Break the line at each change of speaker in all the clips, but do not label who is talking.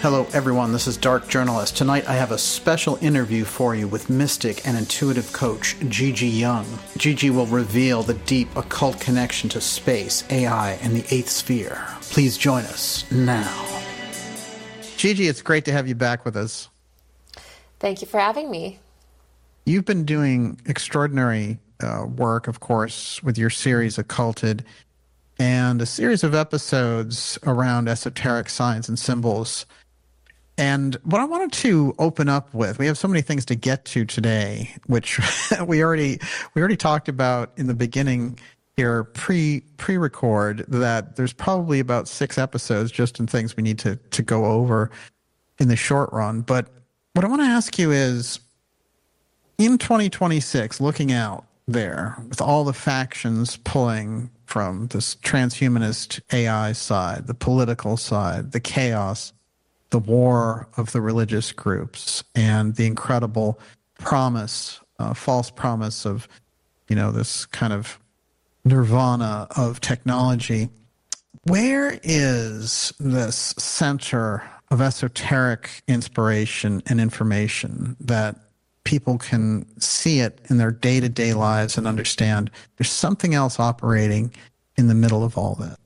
Hello, everyone. This is Dark Journalist. Tonight, I have a special interview for you with mystic and intuitive coach Gigi Young. Gigi will reveal the deep occult connection to space, AI, and the eighth sphere. Please join us now. Gigi, it's great to have you back with us.
Thank you for having me.
You've been doing extraordinary work, of course, with your series Occulted, and a series of episodes around esoteric signs and symbols. And what I wanted to open up with, we have so many things to get to today, which we already talked about in the beginning here, pre-record, that there's probably about 6 episodes just in things we need to go over in the short run. But what I want to ask you is, in 2026, looking out there with all the factions pulling from this transhumanist AI side, the political side, the chaos, the war of the religious groups, and the incredible promise, false promise of, this kind of nirvana of technology. Where is this center of esoteric inspiration and information that people can see it in their day-to-day lives and understand there's something else operating in the middle of all this?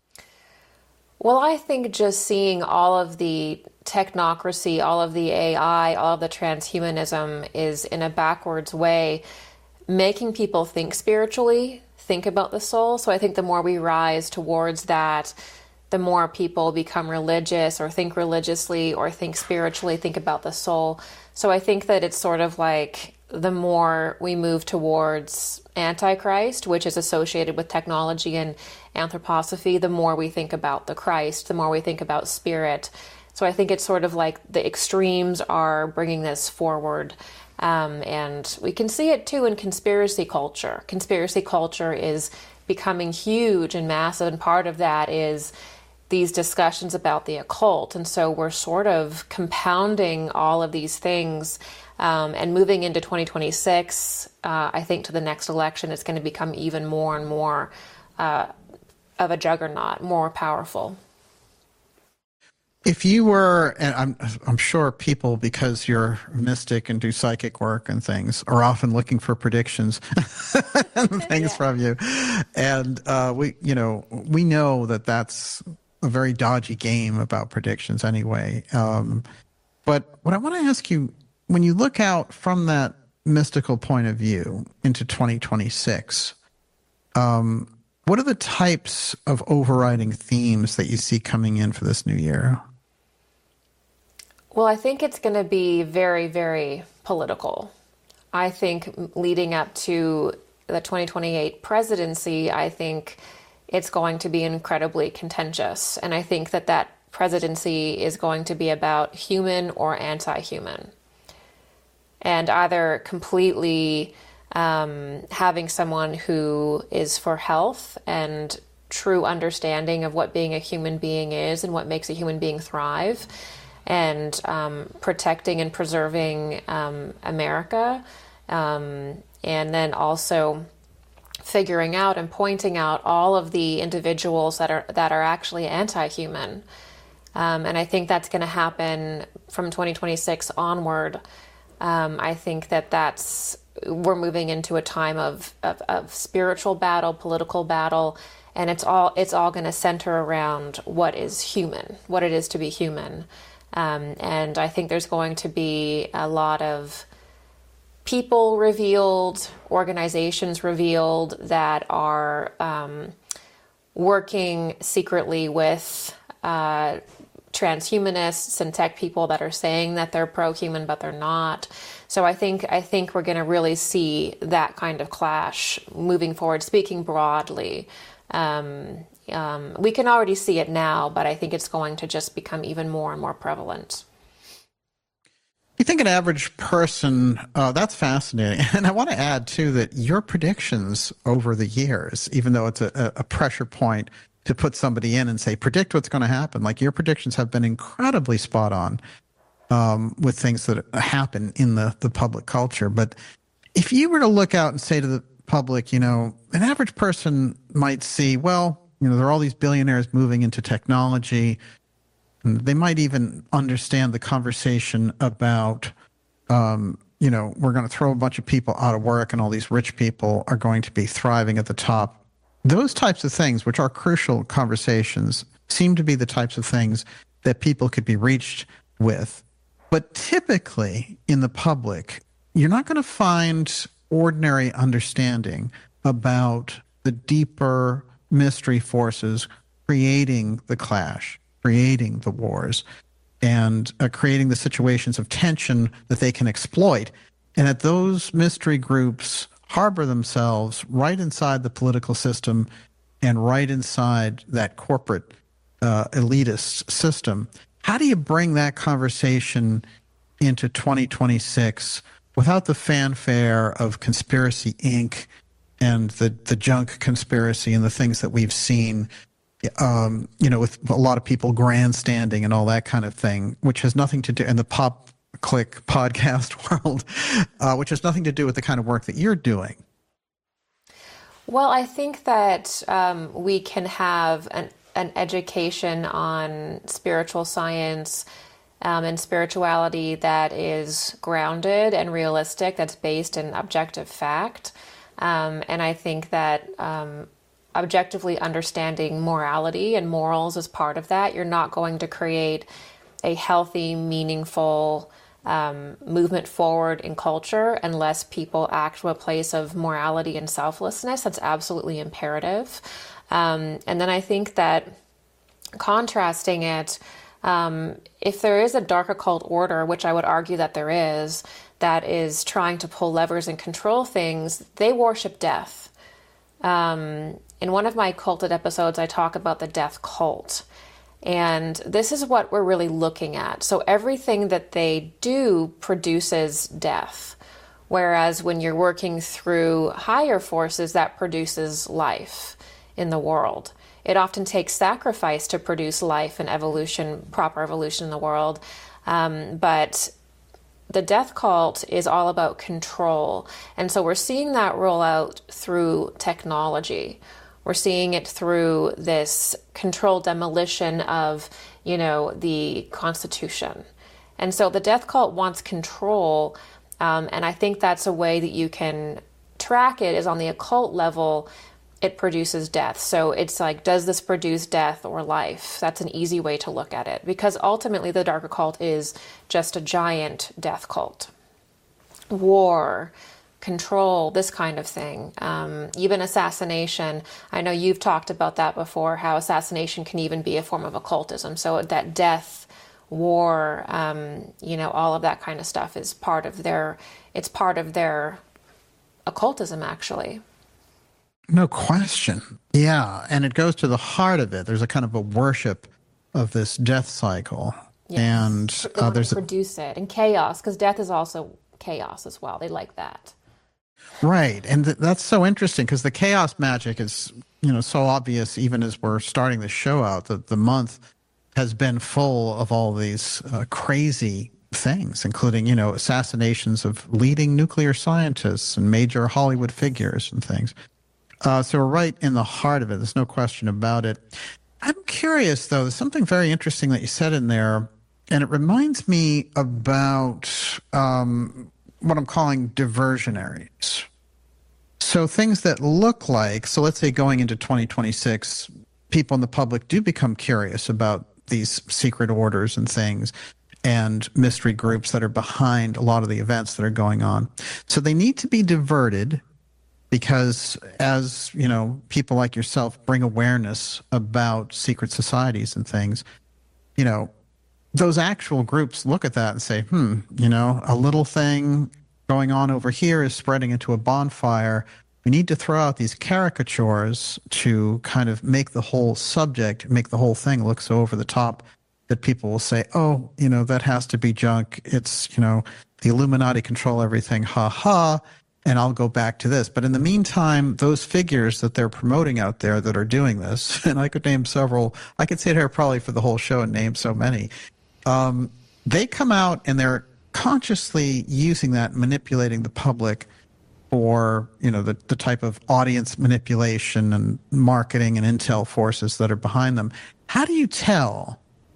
Well, I think just seeing all of the technocracy, all of the AI, all of the transhumanism is, in a backwards way, making people think spiritually, think about the soul. So I think the more we rise towards that, the more people become religious or think religiously or think spiritually, think about the soul. So I think that it's sort of like the more we move towards Antichrist, which is associated with technology and anthroposophy, the more we think about the Christ, the more we think about spirit. So I think it's sort of like the extremes are bringing this forward. And we can see it too in conspiracy culture. Conspiracy culture is becoming huge and massive, and part of that is these discussions about the occult. And so we're sort of compounding all of these things. And moving into 2026, I think to the next election, it's going to become even more and more of a juggernaut, more powerful.
If you were, and I'm sure people, because you're a mystic and do psychic work and things, are often looking for predictions and things from you. And we know that that's a very dodgy game about predictions anyway. But what I want to ask you, when you look out from that mystical point of view into 2026, what are the types of overriding themes that you see coming in for this new year?
Well, I think it's going to be very, very political. I think leading up to the 2028 presidency, I think it's going to be incredibly contentious. And I think that presidency is going to be about human or anti-human. And either completely having someone who is for health and true understanding of what being a human being is and what makes a human being thrive, and protecting and preserving America, and then also figuring out and pointing out all of the individuals that are actually anti-human. And I think that's going to happen from 2026 onward. I think we're moving into a time of spiritual battle, political battle, and it's all going to center around what is human, what it is to be human. And I think there's going to be a lot of people revealed, organizations revealed that are working secretly with transhumanists and tech people that are saying that they're pro-human, but they're not. So I think we're going to really see that kind of clash moving forward, speaking broadly. We can already see it now, but I think it's going to just become even more and more prevalent.
You think an average person, that's fascinating. And I want to add, too, that your predictions over the years, even though it's a pressure point to put somebody in and say, predict what's going to happen, like your predictions have been incredibly spot on with things that happen in the public culture. But if you were to look out and say to the public, an average person might see, well, there are all these billionaires moving into technology, And they might even understand the conversation about, we're going to throw a bunch of people out of work and all these rich people are going to be thriving at the top. Those types of things, which are crucial conversations, seem to be the types of things that people could be reached with. But typically in the public, you're not going to find ordinary understanding about the deeper mystery forces creating the clash, creating the wars, and creating the situations of tension that they can exploit. And that those mystery groups harbor themselves right inside the political system and right inside that corporate elitist system. How do you bring that conversation into 2026 without the fanfare of Conspiracy Inc. and the junk conspiracy and the things that we've seen, with a lot of people grandstanding and all that kind of thing, which has nothing to do, and the pop click podcast world, which has nothing to do with the kind of work that you're doing?
Well, I think that we can have an education on spiritual science and spirituality that is grounded and realistic, that's based in objective fact. And I think that objectively understanding morality and morals is part of that. You're not going to create a healthy, meaningful movement forward in culture unless people act from a place of morality and selflessness. That's absolutely imperative. And then I think that contrasting it, if there is a dark occult order, which I would argue that there is, that is trying to pull levers and control things, they worship death. In one of my culted episodes, I talk about the death cult. And this is what we're really looking at. So everything that they do produces death. Whereas when you're working through higher forces, that produces life in the world. It often takes sacrifice to produce life and evolution, proper evolution in the world. But the death cult is all about control. And so we're seeing that roll out through technology. We're seeing it through this controlled demolition of, the Constitution. And so the death cult wants control. And I think that's a way that you can track it, is on the occult level, it produces death. So it's like, does this produce death or life? That's an easy way to look at it, because ultimately the dark occult is just a giant death cult. War, control, this kind of thing. Even assassination. I know you've talked about that before, how assassination can even be a form of occultism. So that death, war, all of that kind of stuff is part of their occultism, actually.
No question. Yeah. And it goes to the heart of it. There's a kind of a worship of this death cycle.
Yes. And there's produce it. And chaos, because death is also chaos as well. They like that.
Right. And that's so interesting, because the chaos magic is, so obvious. Even as we're starting the show out, that the month has been full of all these crazy things, including, assassinations of leading nuclear scientists and major Hollywood figures and things. So we're right in the heart of it. There's no question about it. I'm curious, though, there's something very interesting that you said in there, and it reminds me about what I'm calling diversionaries. So things that look like, so let's say going into 2026, people in the public do become curious about these secret orders and things and mystery groups that are behind a lot of the events that are going on. So they need to be diverted, because as, people like yourself bring awareness about secret societies and things, those actual groups look at that and say, a little thing going on over here is spreading into a bonfire. We need to throw out these caricatures to kind of make the whole subject, make the whole thing look so over the top that people will say, oh, that has to be junk. It's, the Illuminati control everything. Ha ha. And I'll go back to this. But in the meantime, those figures that they're promoting out there that are doing this, and I could name several, I could sit here probably for the whole show and name so many. They come out and they're consciously using that, manipulating the public for, the type of audience manipulation and marketing and intel forces that are behind them. How do you tell?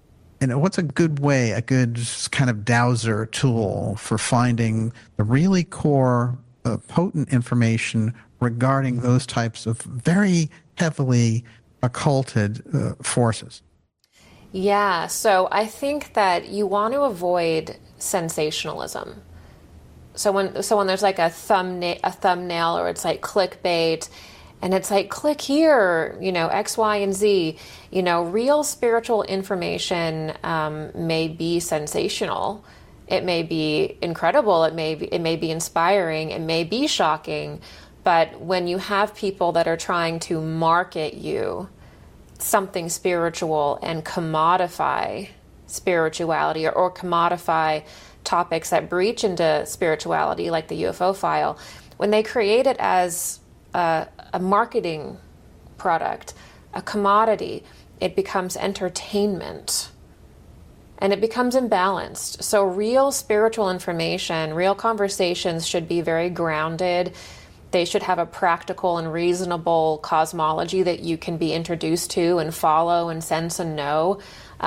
what's a good way, a good kind of dowser tool for finding the really core, potent information regarding those types of very heavily occulted forces?
Yeah, so I think that you want to avoid sensationalism. So when there's like a thumbnail or it's like clickbait and it's like click here, X, Y, and Z, real spiritual information may be sensational. It may be incredible, it may be inspiring, it may be shocking, but when you have people that are trying to market you something spiritual and commodify spirituality, or commodify topics that breach into spirituality, like the UFO file, when they create it as a marketing product, a commodity, it becomes entertainment and it becomes imbalanced. So real spiritual information, real conversations should be very grounded. They should have a practical and reasonable cosmology that you can be introduced to and follow and sense and know.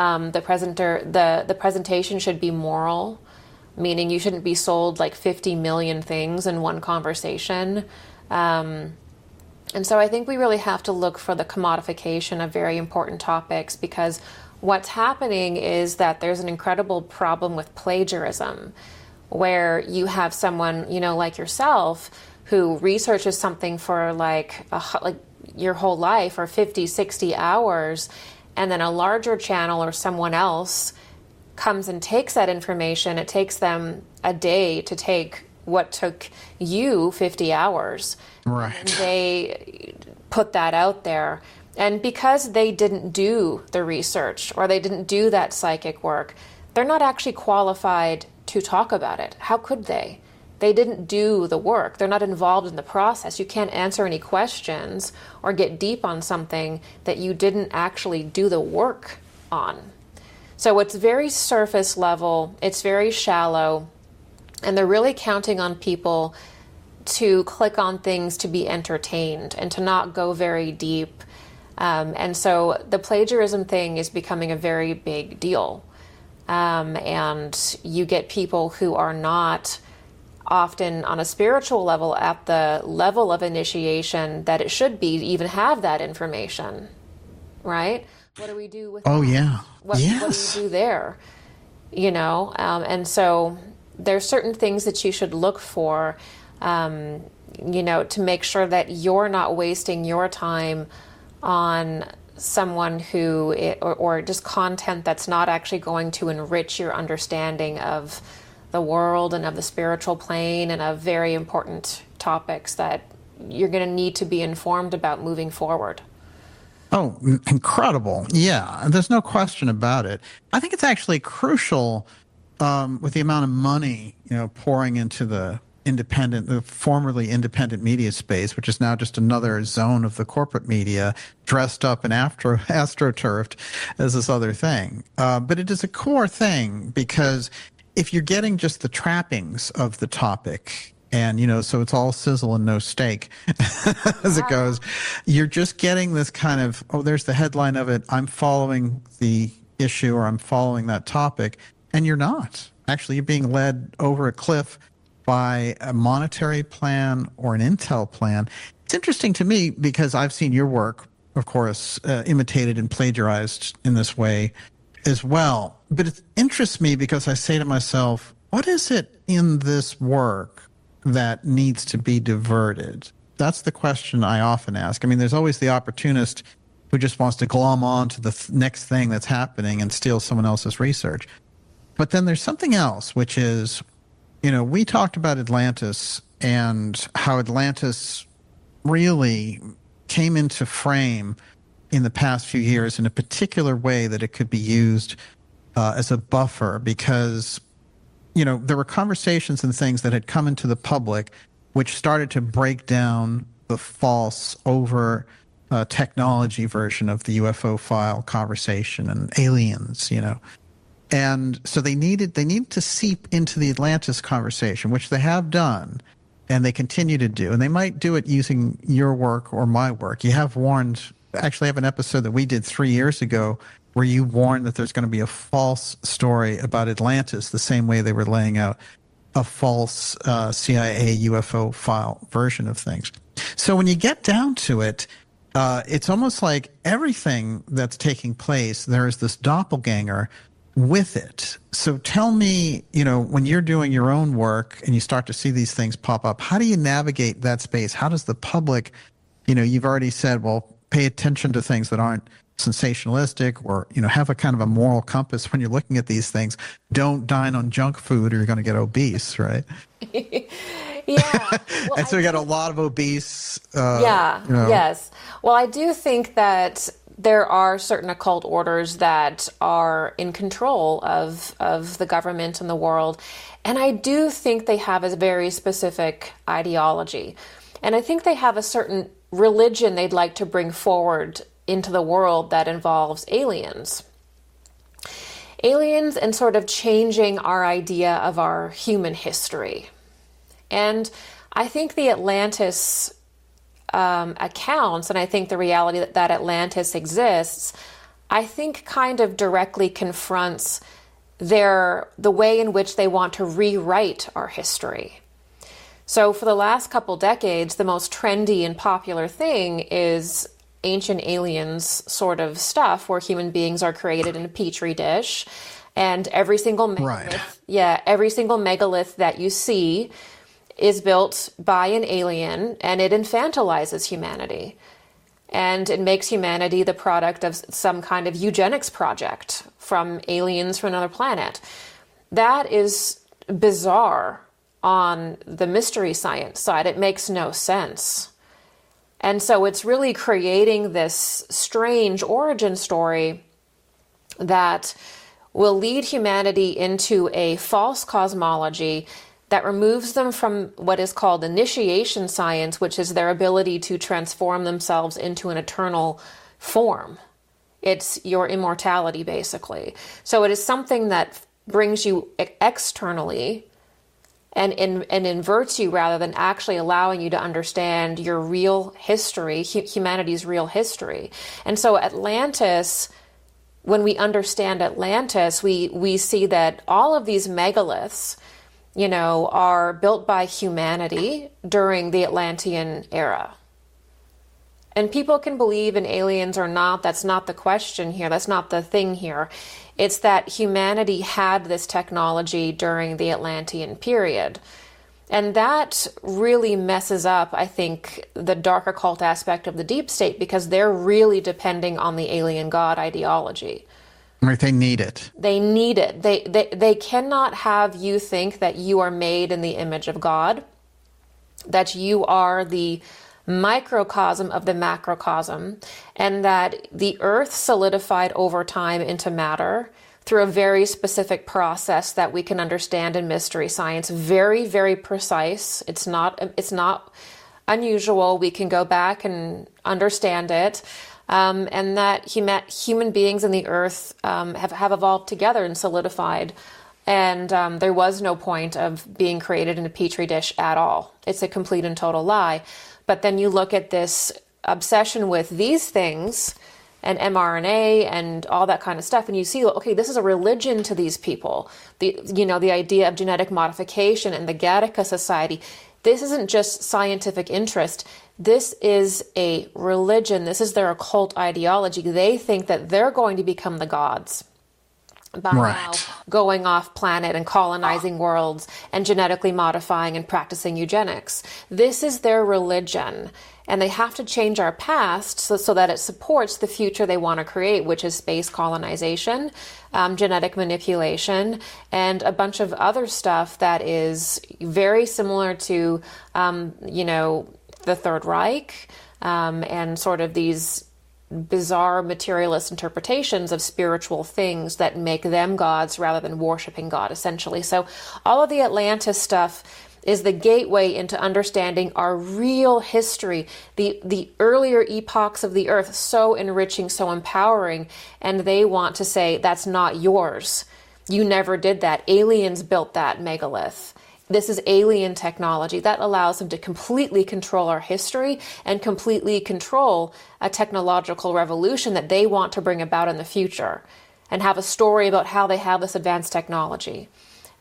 The presentation should be moral, meaning you shouldn't be sold like 50 million things in one conversation. And so I think we really have to look for the commodification of very important topics, because what's happening is that there's an incredible problem with plagiarism, where you have someone, like yourself, who researches something for like your whole life, or 50, 60 hours, and then a larger channel or someone else comes and takes that information. It takes them a day to take what took you 50 hours.
Right.
And they put that out there. And because they didn't do the research, or they didn't do that psychic work, they're not actually qualified to talk about it. How could they? They didn't do the work. They're not involved in the process. You can't answer any questions or get deep on something that you didn't actually do the work on. So it's very surface level, it's very shallow, and they're really counting on people to click on things to be entertained and to not go very deep. And so the plagiarism thing is becoming a very big deal. And you get people who are not often on a spiritual level at the level of initiation that it should be to even have that information, right? What do we do with
Oh,
that?
yeah.
What
Yes.
do you do there? And so there's certain things that you should look for, to make sure that you're not wasting your time on someone who, or just content that's not actually going to enrich your understanding of the world and of the spiritual plane and of very important topics that you're going to need to be informed about moving forward.
Oh, incredible. Yeah, there's no question about it. I think it's actually crucial with the amount of money, pouring into the formerly independent media space, which is now just another zone of the corporate media dressed up and astroturfed as this other thing. But it is a core thing, because if you're getting just the trappings of the topic, and, so it's all sizzle and no steak as it goes, you're just getting this kind of, oh, there's the headline of it, I'm following the issue, or I'm following that topic, and you're not. Actually, you're being led over a cliff by a monetary plan or an intel plan. It's interesting to me because I've seen your work, of course, imitated and plagiarized in this way as well. But it interests me because I say to myself, what is it in this work that needs to be diverted? That's the question I often ask. I mean, there's always the opportunist who just wants to glom on to the next thing that's happening and steal someone else's research. But then there's something else, which is, we talked about Atlantis and how Atlantis really came into frame in the past few years in a particular way that it could be used as a buffer, because there were conversations and things that had come into the public which started to break down the false over technology version of the UFO file conversation and aliens, And so they needed to seep into the Atlantis conversation, which they have done, and they continue to do. And they might do it using your work or my work. You have warned, actually have an episode that we did 3 years ago where you warned that there's going to be a false story about Atlantis, the same way they were laying out a false CIA UFO file version of things. So when you get down to it, it's almost like everything that's taking place, there is this doppelganger with it. So tell me, when you're doing your own work and you start to see these things pop up, how do you navigate that space? How does the public, you've already said, well, pay attention to things that aren't sensationalistic, or, have a kind of a moral compass when you're looking at these things. Don't dine on junk food or you're going to get obese, right?
Yeah. Well,
and so we got a lot of obese.
Yes. Well, I do think that there are certain occult orders that are in control of the government and the world. And I do think they have a very specific ideology. And I think they have a certain religion they'd like to bring forward into the world that involves aliens. Aliens and sort of changing our idea of our human history. And I think the Atlantis accounts, and I think the reality that Atlantis exists, I think kind of directly confronts the way in which they want to rewrite our history. So for the last couple decades, the most trendy and popular thing is ancient aliens sort of stuff, where human beings are created in a petri dish, and every single megalith that you see is built by an alien, and it infantilizes humanity. And it makes humanity the product of some kind of eugenics project from aliens from another planet. That is bizarre on the mystery science side. It makes no sense. And so it's really creating this strange origin story that will lead humanity into a false cosmology that removes them from what is called initiation science, which is their ability to transform themselves into an eternal form. It's your immortality, basically. So it is something that brings you externally and inverts you, rather than actually allowing you to understand your real history, humanity's real history. And so Atlantis, when we understand Atlantis, we see that all of these megaliths, are built by humanity during the Atlantean era. And people can believe in aliens or not. That's not the question here. That's not the thing here. It's that humanity had this technology during the Atlantean period. And that really messes up, I think, the dark occult aspect of the deep state, because they're really depending on the alien god ideology.
Right, they need it.
They need it. They cannot have you think that you are made in the image of God, that you are the microcosm of the macrocosm, and that the earth solidified over time into matter through a very specific process that we can understand in mystery science. Very, very precise. It's not unusual. We can go back and understand it. And that human beings and the earth have evolved together and solidified. And there was no point of being created in a petri dish at all. It's a complete and total lie. But then you look at this obsession with these things and mRNA and all that kind of stuff, and you see, okay, this is a religion to these people. The idea of genetic modification and the Gattaca Society. This isn't just scientific interest. This is a religion. This is their occult ideology. They think that they're going to become the gods by going off planet and colonizing worlds and genetically modifying and practicing eugenics. This is their religion. And they have to change our past so that it supports the future they want to create, which is space colonization, genetic manipulation, and a bunch of other stuff that is very similar to, the Third Reich, and sort of these bizarre materialist interpretations of spiritual things that make them gods rather than worshiping God, essentially. So all of the Atlantis stuff is the gateway into understanding our real history, the earlier epochs of the earth, so enriching, so empowering, and they want to say, that's not yours. You never did that. Aliens built that megalith. this is alien technology that allows them to completely control our history and completely control a technological revolution that they want to bring about in the future, and have a story about how they have this advanced technology.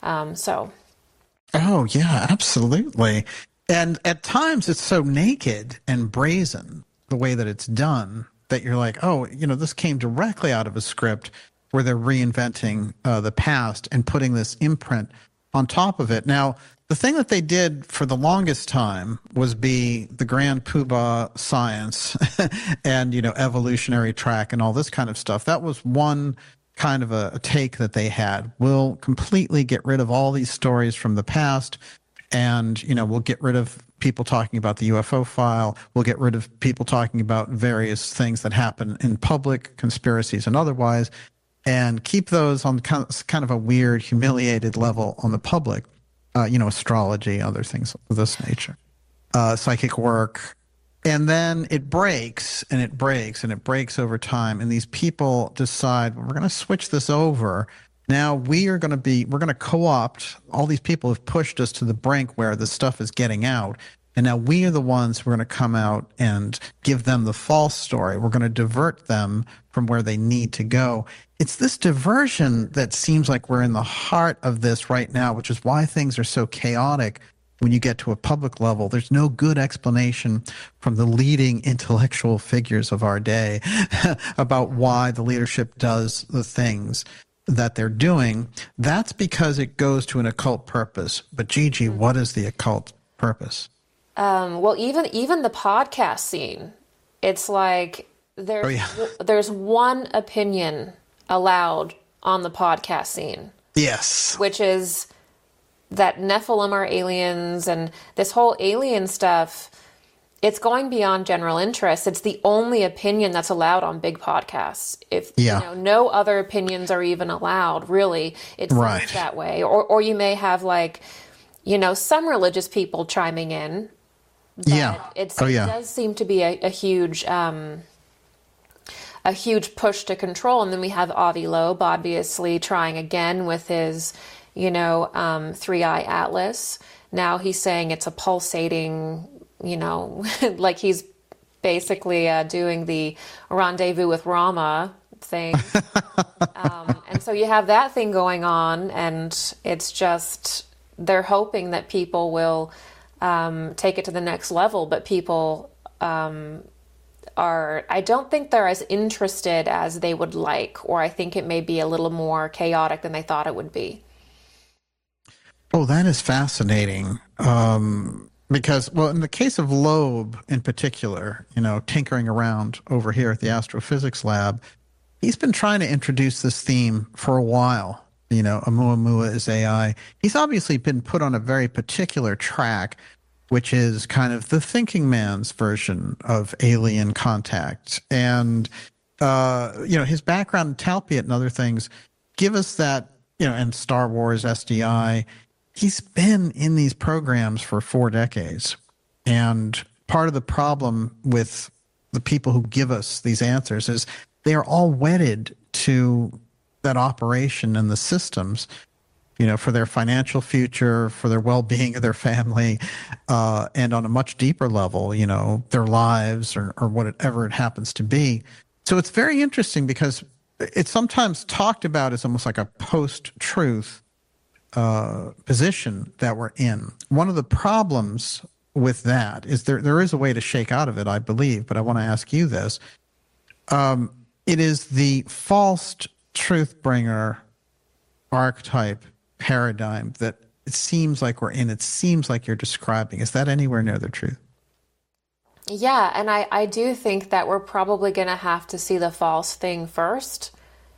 Oh, yeah, absolutely. And at times it's so naked and brazen the way that it's done that you're like, oh, this came directly out of a script where they're reinventing the past and putting this imprint on top of it. Now, the thing that they did for the longest time was be the grand poobah science and, evolutionary track and all this kind of stuff. That was one kind of a take that they had. We'll completely get rid of all these stories from the past, and, we'll get rid of people talking about the UFO file. We'll get rid of people talking about various things that happen in public, conspiracies and otherwise, and keep those on kind of a weird, humiliated level on the public. Astrology, other things of this nature, psychic work. And then it breaks and it breaks and it breaks over time. And these people decide, well, we're going to switch this over. Now we're going to co-opt. All these people have pushed us to the brink where the stuff is getting out. And now we are the ones who are going to come out and give them the false story. We're going to divert them from where they need to go. It's this diversion that seems like we're in the heart of this right now, which is why things are so chaotic when you get to a public level. There's no good explanation from the leading intellectual figures of our day about why the leadership does the things that they're doing. That's because it goes to an occult purpose. But Gigi, what is the occult purpose?
Well, even the podcast scene, it's like there's one opinion allowed on the podcast scene.
Yes.
Which is that Nephilim are aliens, and this whole alien stuff, it's going beyond general interest. It's the only opinion that's allowed on big podcasts. If no other opinions are even allowed, really, it seems that way. Or you may have some religious people chiming in. But it does seem to be a huge push to control. And then we have Avi Loeb obviously trying again with his, 3-eye atlas. Now he's saying it's a pulsating, like he's basically doing the rendezvous with Rama thing. And so you have that thing going on, and it's just, they're hoping that people will take it to the next level, but people I don't think they're as interested as they would like, or I think it may be a little more chaotic than they thought it would be.
Oh, that is fascinating. Because, well, in the case of Loeb in particular, tinkering around over here at the Astrophysics Lab, he's been trying to introduce this theme for a while. Oumuamua is AI. He's obviously been put on a very particular track, which is kind of the thinking man's version of alien contact. And, his background in Talpiot and other things give us that, and Star Wars, SDI. He's been in these programs for 4 decades. And part of the problem with the people who give us these answers is they are all wedded to that operation and the systems, for their financial future, for their well-being of their family, and on a much deeper level, their lives or whatever it happens to be. So it's very interesting because it's sometimes talked about as almost like a post-truth position that we're in. One of the problems with that is there is a way to shake out of it, I believe, but I want to ask you this. It is the false truth bringer archetype paradigm that it seems like we're in. It seems like you're describing. Is that anywhere near the truth?
Yeah, and I do think that we're probably going to have to see the false thing first,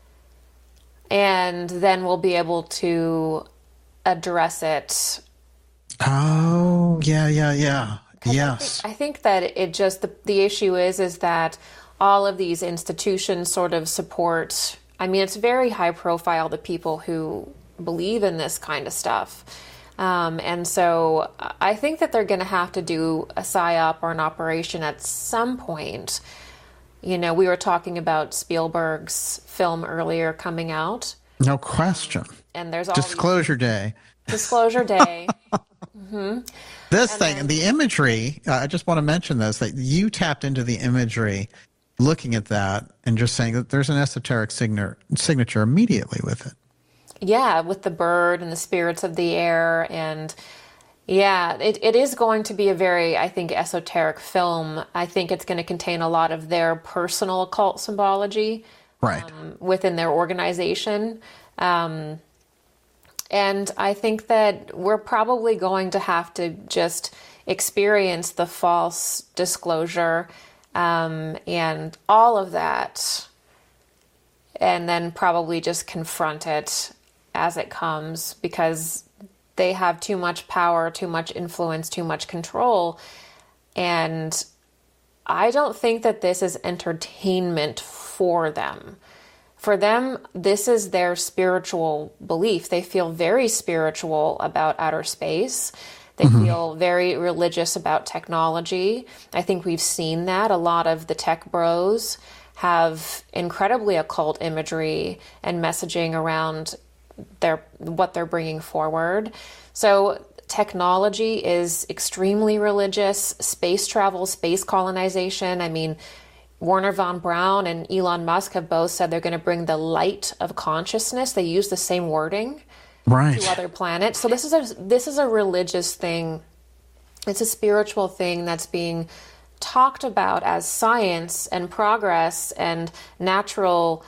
and then we'll be able to address it.
Oh, yeah. Yes.
I think that it just, the issue is that all of these institutions sort of support, I mean, it's very high profile, the people who believe in this kind of stuff. And so I think that they're going to have to do a PSYOP or an operation at some point. We were talking about Spielberg's film earlier coming out.
No question.
And there's all
Disclosure Day.
Disclosure Day.
This
And
thing and
then,
the imagery, I just want to mention this, that you tapped into the imagery looking at that and just saying that there's an esoteric signature immediately with it.
yeah, with the bird and the spirits of the air. And yeah, it is going to be a very, I think, esoteric film. I think it's going to contain a lot of their personal occult symbology
Right.
within their organization. And I think that we're probably going to have to just experience the false disclosure and all of that, and then probably just confront it as it comes because they have too much power, too much influence, too much control. And I don't think that this is entertainment for them. For them, this is their spiritual belief. They feel very spiritual about outer space. They feel very religious about technology. I think we've seen that. A lot of the tech bros have incredibly occult imagery and messaging around what they're bringing forward. So technology is extremely religious. Space travel, space colonization. I mean, Werner von Braun and Elon Musk have both said they're going to bring the light of consciousness. They use the same wording
Right.
to other planets. So this is a religious thing. It's a spiritual thing that's being talked about as science and progress and natural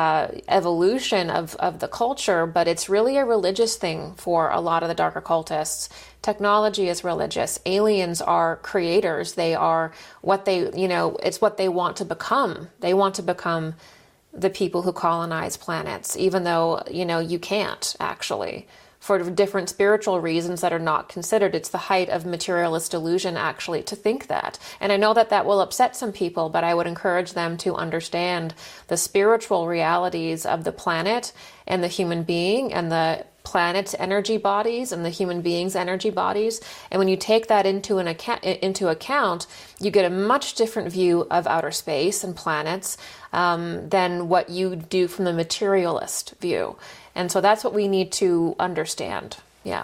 evolution of the culture, but it's really a religious thing for a lot of the dark occultists. Technology is religious. Aliens are creators. They are what they, it's what they want to become. They want to become the people who colonize planets, even though, you can't actually, for different spiritual reasons that are not considered. It's the height of materialist delusion, actually, to think that. And I know that that will upset some people, but I would encourage them to understand the spiritual realities of the planet and the human being and the planet's energy bodies and the human being's energy bodies. And when you take that into account, you get a much different view of outer space and planets than what you do from the materialist view. And so that's what we need to understand. Yeah.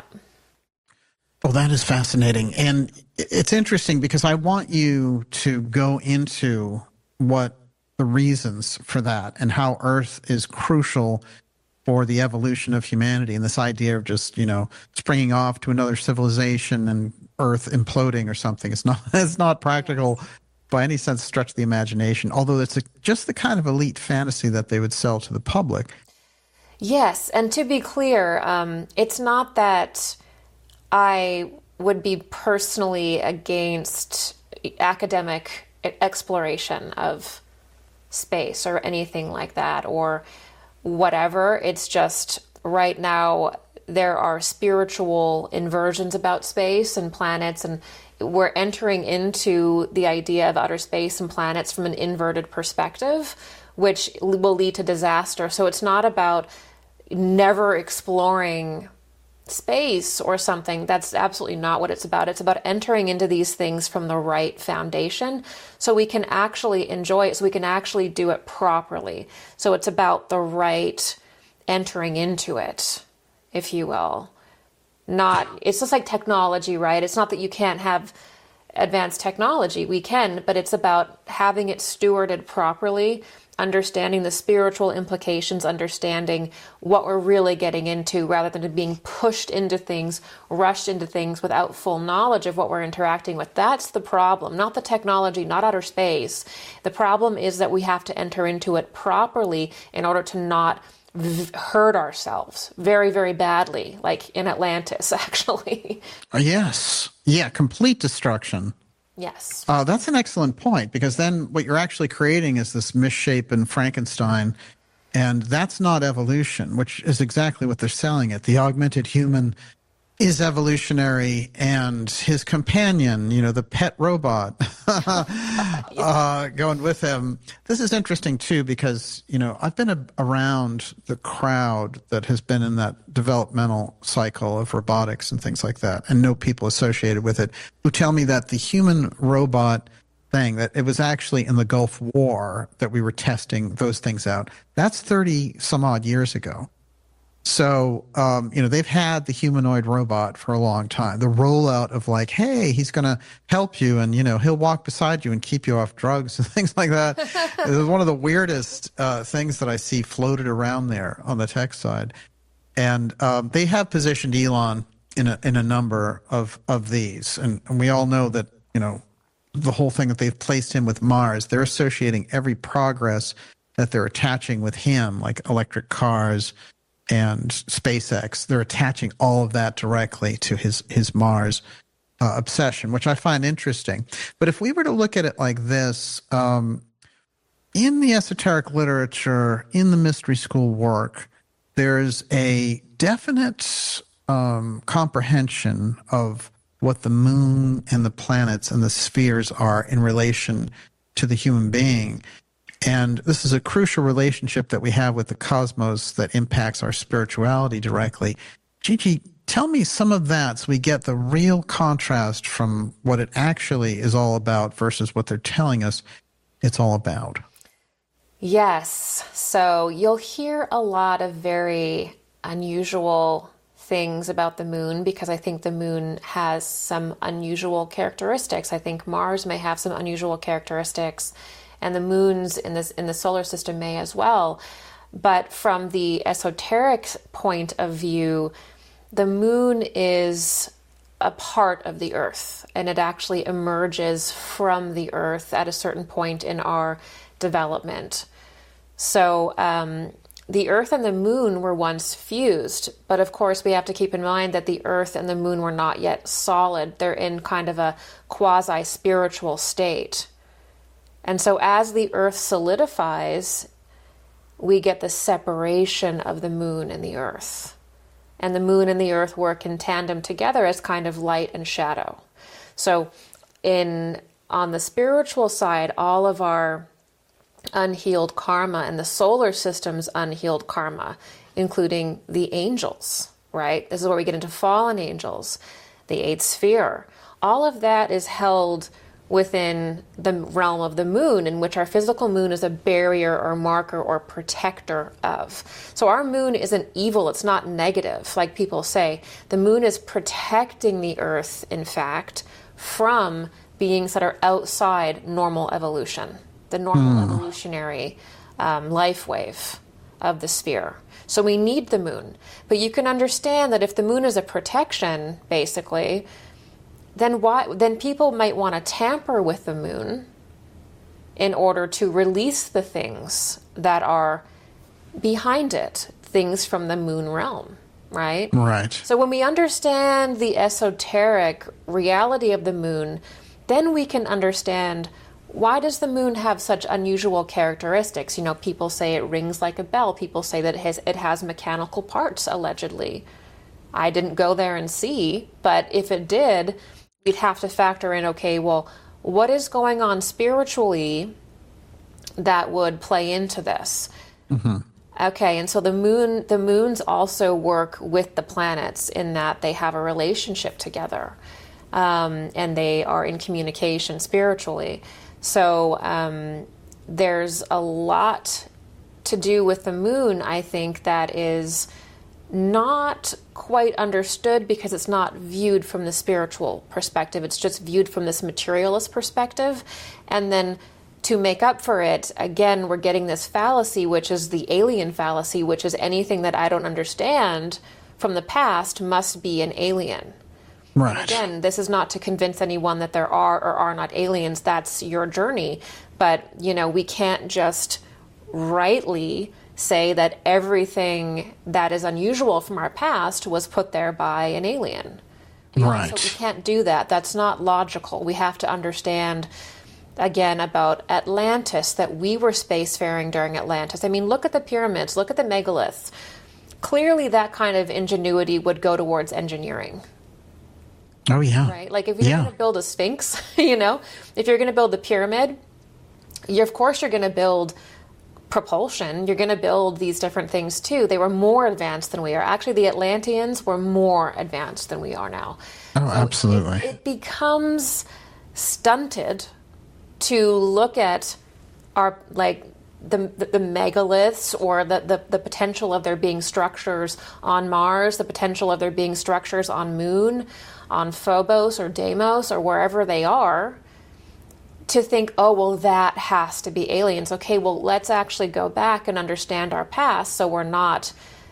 Oh, that is fascinating. And it's interesting because I want you to go into what the reasons for that and how Earth is crucial for the evolution of humanity and this idea of just, springing off to another civilization and Earth imploding or something. It's not practical by any sense stretch of the imagination, although it's just the kind of elite fantasy that they would sell to the public.
Yes, and to be clear, it's not that I would be personally against academic exploration of space or anything like that or whatever. It's just right now there are spiritual inversions about space and planets, and we're entering into the idea of outer space and planets from an inverted perspective, which will lead to disaster. So it's not about never exploring space or something. That's absolutely not what it's about. It's about entering into these things from the right foundation so we can actually enjoy it, so we can actually do it properly. So it's about the right entering into it, if you will. It's just like technology, right? It's not that you can't have advanced technology. We can, but it's about having it stewarded properly, understanding the spiritual implications, understanding what we're really getting into rather than being pushed into things, rushed into things without full knowledge of what we're interacting with. That's the problem, not the technology, not outer space. The problem is that we have to enter into it properly in order to not hurt ourselves very, very badly, like in Atlantis, actually.
Yes. Yeah, complete destruction.
Yes.
That's an excellent point because then what you're actually creating is this misshapen Frankenstein, and that's not evolution, which is exactly what they're selling it. The augmented human is evolutionary, and his companion, the pet robot, going with him. This is interesting too because I've been around the crowd that has been in that developmental cycle of robotics and things like that, and know people associated with it who tell me that the human robot thing, that it was actually in the Gulf War that we were testing those things out. That's 30 some odd years ago. So, they've had the humanoid robot for a long time. The rollout of like, hey, he's going to help you and, he'll walk beside you and keep you off drugs and things like that. Is one of the weirdest things that I see floated around there on the tech side. And they have positioned Elon in a number of these. And we all know that, the whole thing that they've placed him with Mars, they're associating every progress that they're attaching with him, like electric cars and SpaceX. They're attaching all of that directly to his Mars obsession, which I find interesting. But if we were to look at it like this, in the esoteric literature, in the mystery school work, there's a definite comprehension of what the moon and the planets and the spheres are in relation to the human being. And this is a crucial relationship that we have with the cosmos that impacts our spirituality directly. Gigi, tell me some of that so we get the real contrast from what it actually is all about versus what they're telling us it's all about.
Yes. So you'll hear a lot of very unusual things about the moon because I think the moon has some unusual characteristics. I think Mars may have some unusual characteristics, and the moons in the solar system may as well. But from the esoteric point of view, the moon is a part of the Earth, and it actually emerges from the Earth at a certain point in our development. So the Earth and the moon were once fused, but of course we have to keep in mind that the Earth and the moon were not yet solid. They're in kind of a quasi-spiritual state. And so as the Earth solidifies, we get the separation of the moon and the Earth. And the moon and the Earth work in tandem together as kind of light and shadow. So on the spiritual side, all of our unhealed karma and the solar system's unhealed karma, including the angels, right? This is where we get into fallen angels, the eighth sphere. All of that is held within the realm of the moon, in which our physical moon is a barrier or marker or protector of. So our moon isn't evil, it's not negative, like people say. The moon is protecting the Earth, in fact, from beings that are outside normal evolution, the normal evolutionary life wave of the sphere. So we need the moon. But you can understand that if the moon is a protection, basically, then people might want to tamper with the moon in order to release the things that are behind it, things from the moon realm, right?
Right.
So when we understand the esoteric reality of the moon, then we can understand, why does the moon have such unusual characteristics? People say it rings like a bell. People say that it has mechanical parts, allegedly. I didn't go there and see, but if it did, we'd have to factor in, okay, well, what is going on spiritually that would play into this? Mm-hmm. Okay, and so the moons also work with the planets in that they have a relationship together, and they are in communication spiritually. So there's a lot to do with the moon, I think, that is not quite understood because it's not viewed from the spiritual perspective. It's just viewed from this materialist perspective. And then to make up for it, again, we're getting this fallacy, which is the alien fallacy, which is anything that I don't understand from the past must be an alien.
Right.
And again, this is not to convince anyone that there are or are not aliens. That's your journey. But, we can't just rightly say that everything that is unusual from our past was put there by an alien.
Right.
So we can't do that. That's not logical. We have to understand, again, about Atlantis, that we were spacefaring during Atlantis. I mean, look at the pyramids, look at the megaliths. Clearly that kind of ingenuity would go towards engineering.
Oh, yeah.
Right? Like if you're going to build a sphinx, if you're going to build the pyramid, of course you're going to build propulsion. You're going to build these different things too. They were more advanced than we are. Actually, the Atlanteans were more advanced than we are now.
Oh, so absolutely.
It becomes stunted to look at our the megaliths, or the potential of there being structures on Mars, the potential of there being structures on Moon, on Phobos or Deimos or wherever they are, to think, oh, well, that has to be aliens. Okay, well, let's actually go back and understand our past so we're not,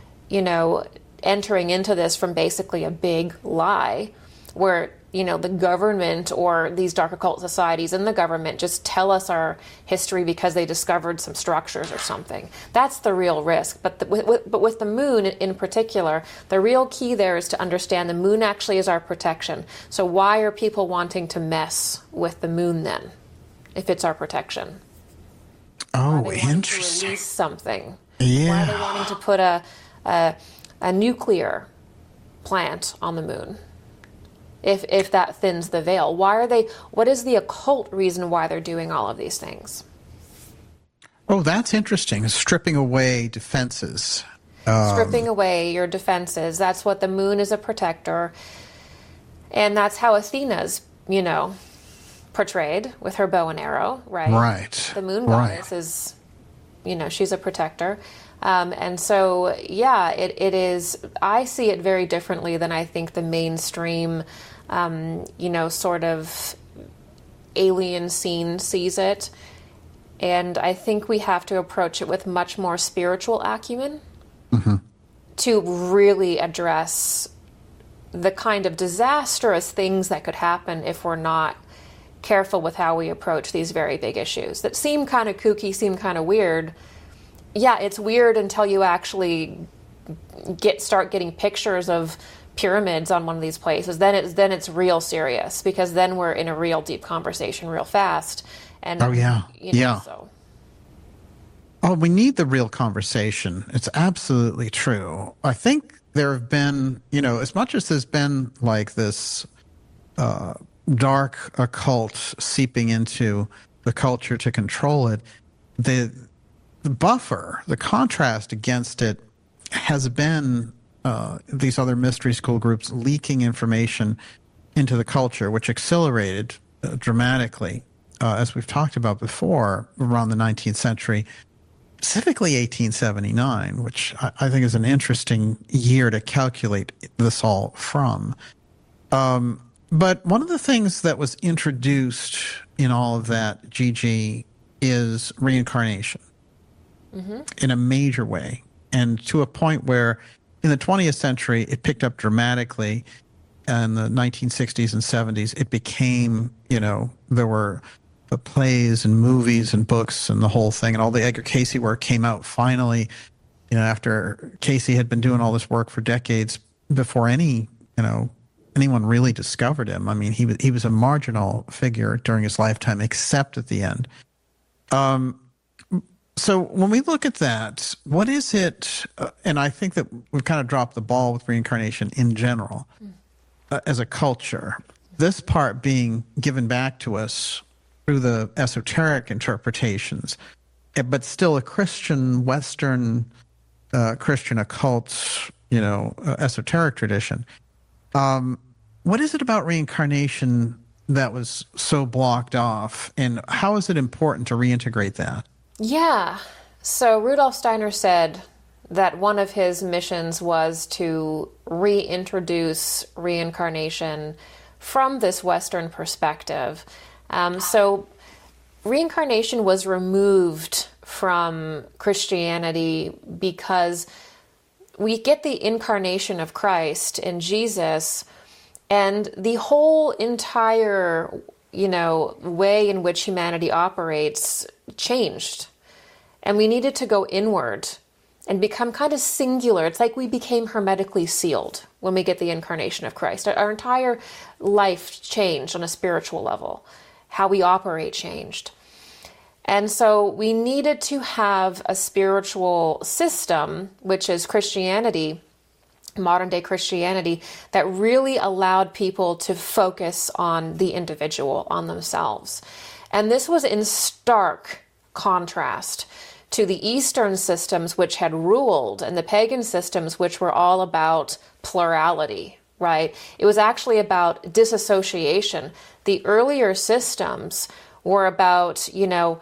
entering into this from basically a big lie where, the government or these dark occult societies in the government just tell us our history because they discovered some structures or something. That's the real risk. But with the moon in particular, the real key there is to understand the moon actually is our protection. So why are people wanting to mess with the moon then, if it's our protection?
Oh,
interesting. To release something.
Yeah.
Why are they wanting to put a nuclear plant on the moon? If that thins the veil, what is the occult reason why they're doing all of these things?
Oh, that's interesting. Stripping away defenses.
Stripping away your defenses. That's what the moon is, a protector. And that's how Athena's, portrayed with her bow and arrow, right?
Right.
The moon goddess is, she's a protector. And so, yeah, it is, I see it very differently than I think the mainstream, sort of alien scene sees it. And I think we have to approach it with much more spiritual acumen to really address the kind of disastrous things that could happen if we're not careful with how we approach these very big issues that seem kind of kooky, seem kind of weird. Yeah, it's weird until you actually start getting pictures of pyramids on one of these places. Then it's real serious, because then we're in a real deep conversation real fast. And So.
Oh, we need the real conversation. It's absolutely true. I think there have been, as much as there's been like this dark occult seeping into the culture to control it, the buffer, the contrast against it has been these other mystery school groups leaking information into the culture, which accelerated dramatically, as we've talked about before, around the 19th century, specifically 1879, which I think is an interesting year to calculate this all from. But one of the things that was introduced in all of that, Gigi, is reincarnation in a major way, and to a point where in the 20th century it picked up dramatically. In the 1960s and 70s, it became, there were the plays and movies and books and the whole thing, and all the Edgar Cayce work came out finally, after Cayce had been doing all this work for decades before anyone really discovered him. I mean, he was a marginal figure during his lifetime, except at the end. So when we look at that, what is it? And I think that we've kind of dropped the ball with reincarnation in general as a culture. This part being given back to us through the esoteric interpretations, but still a Christian, Western, Christian occult, esoteric tradition. What is it about reincarnation that was so blocked off, and how is it important to reintegrate that?
Yeah. So Rudolf Steiner said that one of his missions was to reintroduce reincarnation from this Western perspective. So reincarnation was removed from Christianity because we get the incarnation of Christ in Jesus, and the whole entire way in which humanity operates changed. And we needed to go inward and become kind of singular. It's like we became hermetically sealed when we get the incarnation of Christ. Our entire life changed on a spiritual level. How we operate changed. And so we needed to have a spiritual system, which is Christianity, modern day Christianity, that really allowed people to focus on the individual, on themselves. And this was in stark contrast to the Eastern systems which had ruled, and the pagan systems which were all about plurality, right? It was actually about disassociation. The earlier systems were about,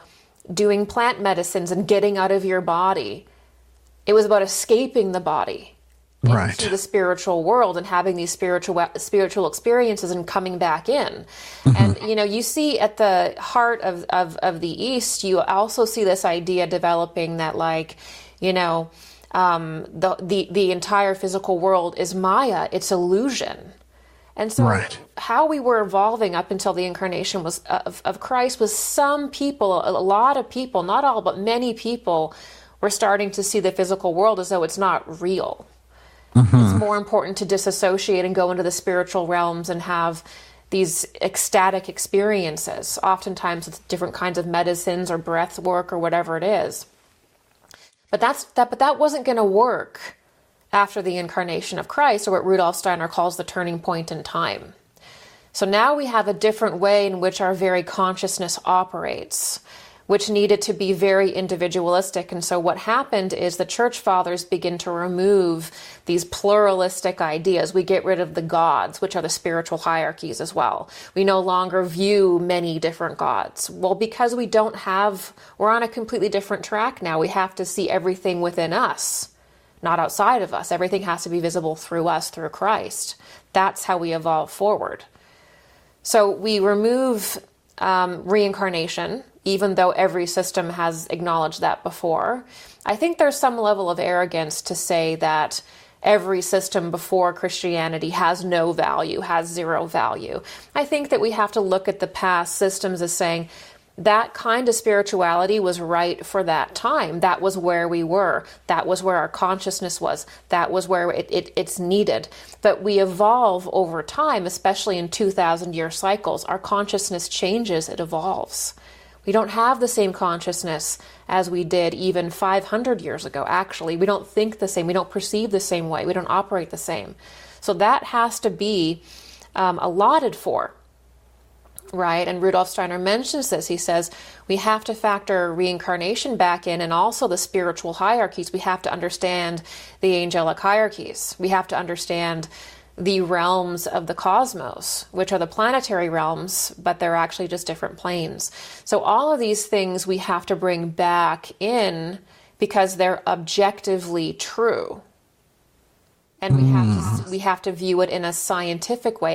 doing plant medicines and getting out of your body. It was about escaping the body into the spiritual world and having these spiritual experiences and coming back in. And you see at the heart of the East, you also see this idea developing that the entire physical world is Maya, it's illusion. And so how we were evolving up until the incarnation was of Christ was some people, a lot of people, not all, but many people were starting to see the physical world as though it's not real. It's more important to disassociate and go into the spiritual realms and have these ecstatic experiences, oftentimes with different kinds of medicines or breath work or whatever it is. But that wasn't going to work after the incarnation of Christ, or what Rudolf Steiner calls the turning point in time. So now we have a different way in which our very consciousness operates, which needed to be very individualistic. And so what happened is the church fathers begin to remove these pluralistic ideas. We get rid of the gods, which are the spiritual hierarchies as well. We no longer view many different gods. Well, because we're on a completely different track now. We have to see everything within us, not outside of us. Everything has to be visible through us, through Christ. That's how we evolve forward. So we remove reincarnation, even though every system has acknowledged that before. I think there's some level of arrogance to say that every system before Christianity has no value, has zero value. I think that we have to look at the past systems as saying, that kind of spirituality was right for that time. That was where we were. That was where our consciousness was. That was where it's needed. But we evolve over time, especially in 2,000-year cycles. Our consciousness changes, it evolves. We don't have the same consciousness as we did even 500 years ago, actually. We don't think the same. We don't perceive the same way. We don't operate the same. So that has to be allotted for. Right, and Rudolf Steiner mentions this. He says we have to factor reincarnation back in, and also the spiritual hierarchies. We have to understand the angelic hierarchies. We have to understand the realms of the cosmos, which are the planetary realms, but they're actually just different planes. So all of these things we have to bring back in because they're objectively true. And we have to view it in a scientific way.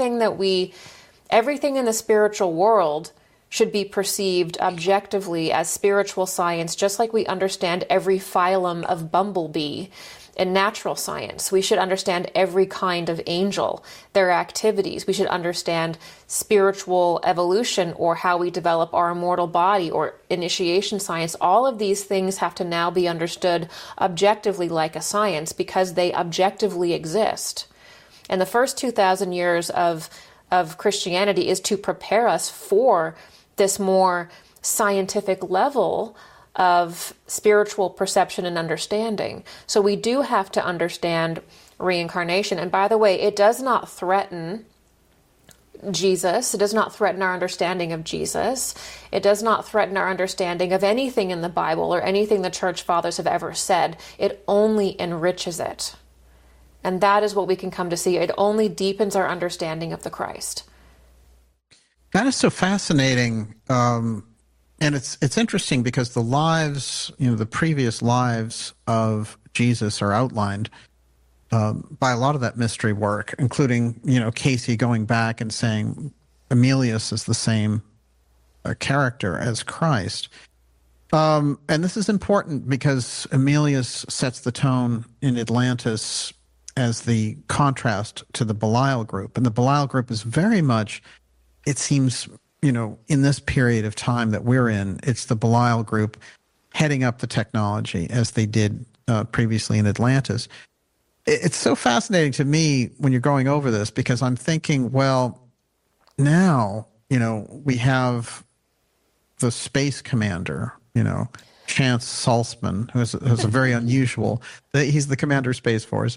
Everything in the spiritual world should be perceived objectively as spiritual science, just like we understand every phylum of bumblebee in natural science. We should understand every kind of angel, their activities. We should understand spiritual evolution, or how we develop our immortal body, or initiation science. All of these things have to now be understood objectively like a science, because they objectively exist. And the first 2,000 years of Christianity is to prepare us for this more scientific level of spiritual perception and understanding. So we do have to understand reincarnation. And by the way, it does not threaten Jesus. It does not threaten our understanding of Jesus. It does not threaten our understanding of anything in the Bible or anything the church fathers have ever said. It only enriches it. And that is what we can come to see. It only deepens our understanding of the Christ.
That is so fascinating. And it's interesting because the lives, the previous lives of Jesus are outlined by a lot of that mystery work, including, Casey going back and saying Emilius is the same character as Christ. And this is important because Emilius sets the tone in Atlantis as the contrast to the Belial group. And the Belial group is very much, it seems, in this period of time that we're in, it's the Belial group heading up the technology as they did previously in Atlantis. It's so fascinating to me when you're going over this, because I'm thinking, well, now, we have the space commander, Chance Saltzman, who's a very unusual, he's the commander of Space Force.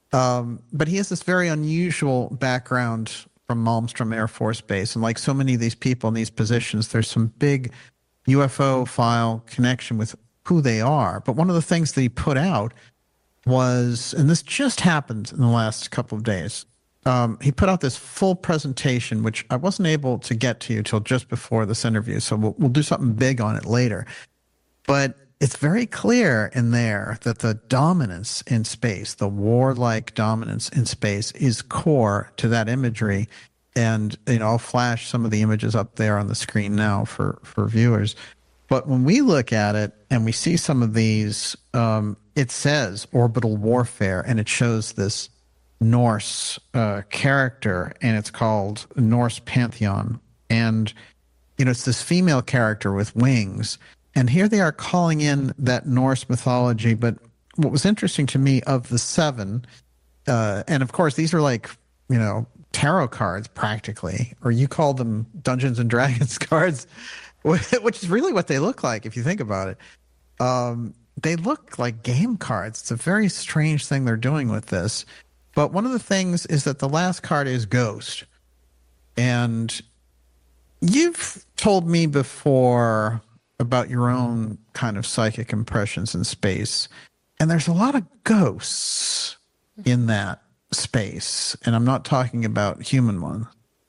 But he has this very unusual background from Malmstrom Air Force Base. And like so many of these people in these positions, there's some big UFO file connection with who they are. But one of the things that he put out was, and this just happened in the last couple of days, he put out this full presentation, which I wasn't able to get to you till just before this interview. So we'll do something big on it later. But it's very clear in there that the dominance in space, the warlike dominance in space, is core to that imagery. And I'll flash some of the images up there on the screen now for viewers. But when we look at it and we see some of these, it says orbital warfare, and it shows this Norse character, and it's called Norse Pantheon. And it's this female character with wings. And here they are calling in that Norse mythology. But what was interesting to me of the seven, and of course, these are like, tarot cards practically, or you call them Dungeons and Dragons cards, which is really what they look like if you think about it. They look like game cards. It's a very strange thing they're doing with this. But one of the things is that the last card is Ghost. And you've told me before about your own kind of psychic impressions in space. And there's a lot of ghosts in that space. And I'm not talking about human ones.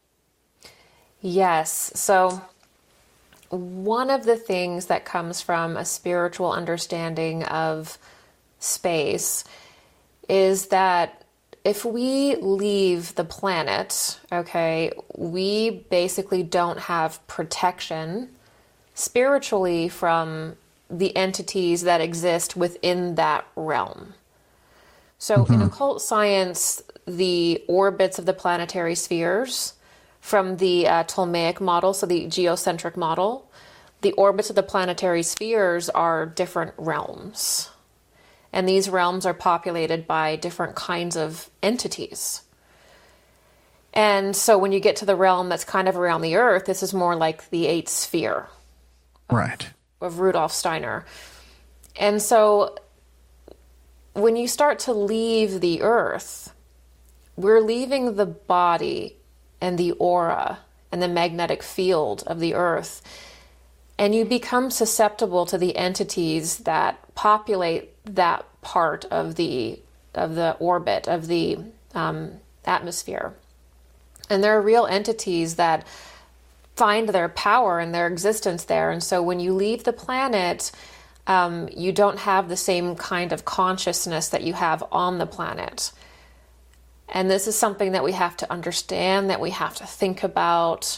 Yes. So one of the things that comes from a spiritual understanding of space is that if we leave the planet, okay, we basically don't have protection spiritually from the entities that exist within that realm. So in occult science, the orbits of the planetary spheres from the Ptolemaic model, so the geocentric model, the orbits of the planetary spheres are different realms. And these realms are populated by different kinds of entities. And so when you get to the realm that's kind of around the Earth, this is more like the eighth sphere of Rudolf Steiner. And so when you start to leave the Earth, we're leaving the body and the aura and the magnetic field of the Earth, and you become susceptible to the entities that populate that part of the orbit of the atmosphere. And there are real entities that find their power and their existence there. And so when you leave the planet, you don't have the same kind of consciousness that you have on the planet. And this is something that we have to understand, that we have to think about.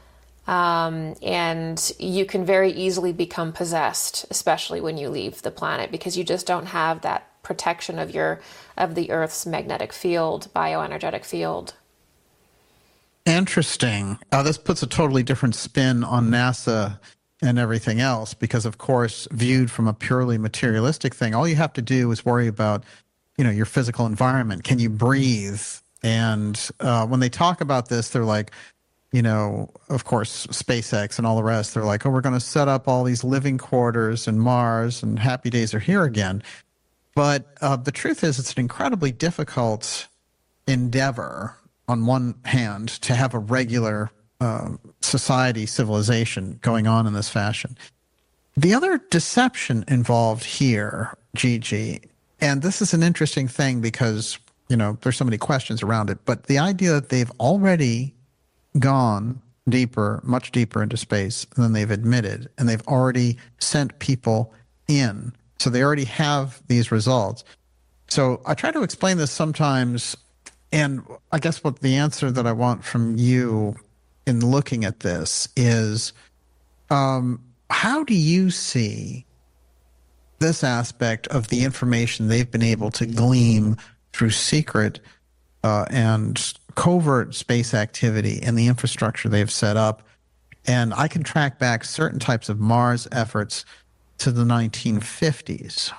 And you can very easily become possessed, especially when you leave the planet, because you just don't have that protection of the Earth's magnetic field, bioenergetic field.
Interesting. This puts a totally different spin on NASA and everything else, because of course, viewed from a purely materialistic thing, all you have to do is worry about, your physical environment. Can you breathe? And when they talk about this, they're like, of course, SpaceX and all the rest, they're like, oh, we're going to set up all these living quarters in Mars and happy days are here again. But the truth is, it's an incredibly difficult endeavor, on one hand, to have a regular society, civilization going on in this fashion. The other deception involved here, Gigi, and this is an interesting thing because, there's so many questions around it, but the idea that they've already gone deeper, much deeper into space than they've admitted, and they've already sent people in. So they already have these results. So I try to explain this sometimes, and I guess what the answer that I want from you in looking at this is, how do you see this aspect of the information they've been able to glean through secret and covert space activity and the infrastructure they've set up? And I can track back certain types of Mars efforts to the 1950s.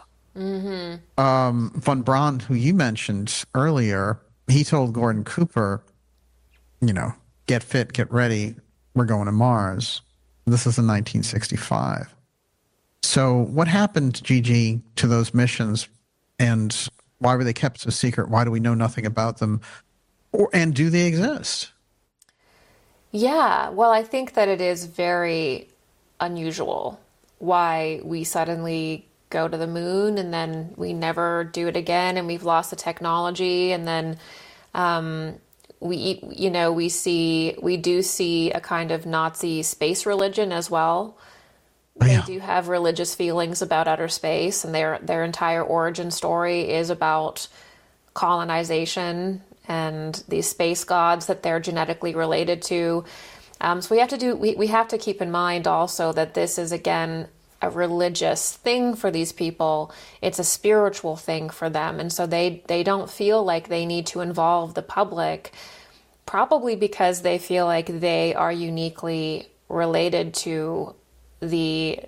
Von Braun, who you mentioned earlier, he told Gordon Cooper, get fit, get ready, we're going to Mars. This is in 1965. So what happened, Gigi, to those missions, and why were they kept so secret? Why do we know nothing about them? And do they exist?
Yeah, well, I think that it is very unusual why we suddenly go to the moon and then we never do it again, and we've lost the technology, and then we do see a kind of Nazi space religion as well.
Oh,
They
yeah.
do have religious feelings about outer space, and their entire origin story is about colonization and these space gods that they're genetically related to. So we have to keep in mind also that this is again a religious thing for these people. It's a spiritual thing for them, and so they don't feel like they need to involve the public, probably because they feel like they are uniquely related to the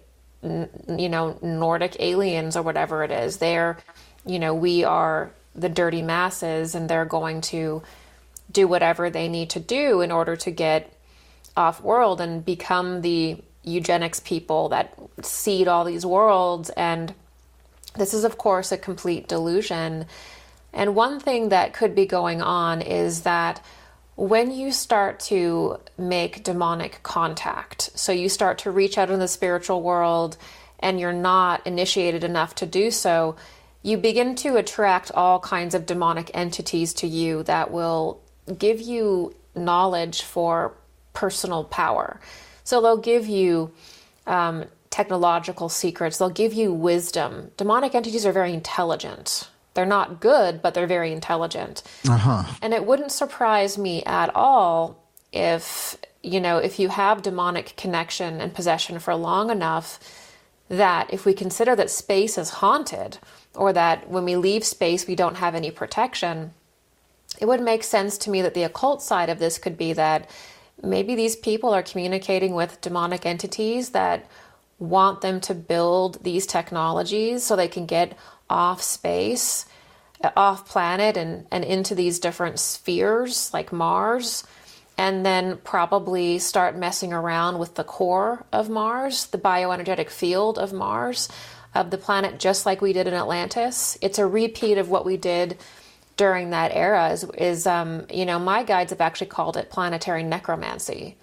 Nordic aliens or whatever it is. We are the dirty masses, and they're going to do whatever they need to do in order to get off world and become the eugenics people that seed all these worlds. And this is, of course, a complete delusion. And one thing that could be going on is that when you start to make demonic contact, so you start to reach out in the spiritual world and you're not initiated enough to do so, you begin to attract all kinds of demonic entities to you that will give you knowledge for personal power. So they'll give you technological secrets, they'll give you wisdom. Demonic entities are very intelligent. They're not good, but they're very intelligent.
Uh-huh.
And it wouldn't surprise me at all if you have demonic connection and possession for long enough, that if we consider that space is haunted, or that when we leave space we don't have any protection, it would make sense to me that the occult side of this could be that maybe these people are communicating with demonic entities that want them to build these technologies so they can get off space, off planet, and into these different spheres like Mars, and then probably start messing around with the core of Mars, the bioenergetic field of Mars, of the planet, just like we did in Atlantis. It's a repeat of what we did during that era. My guides have actually called it planetary necromancy.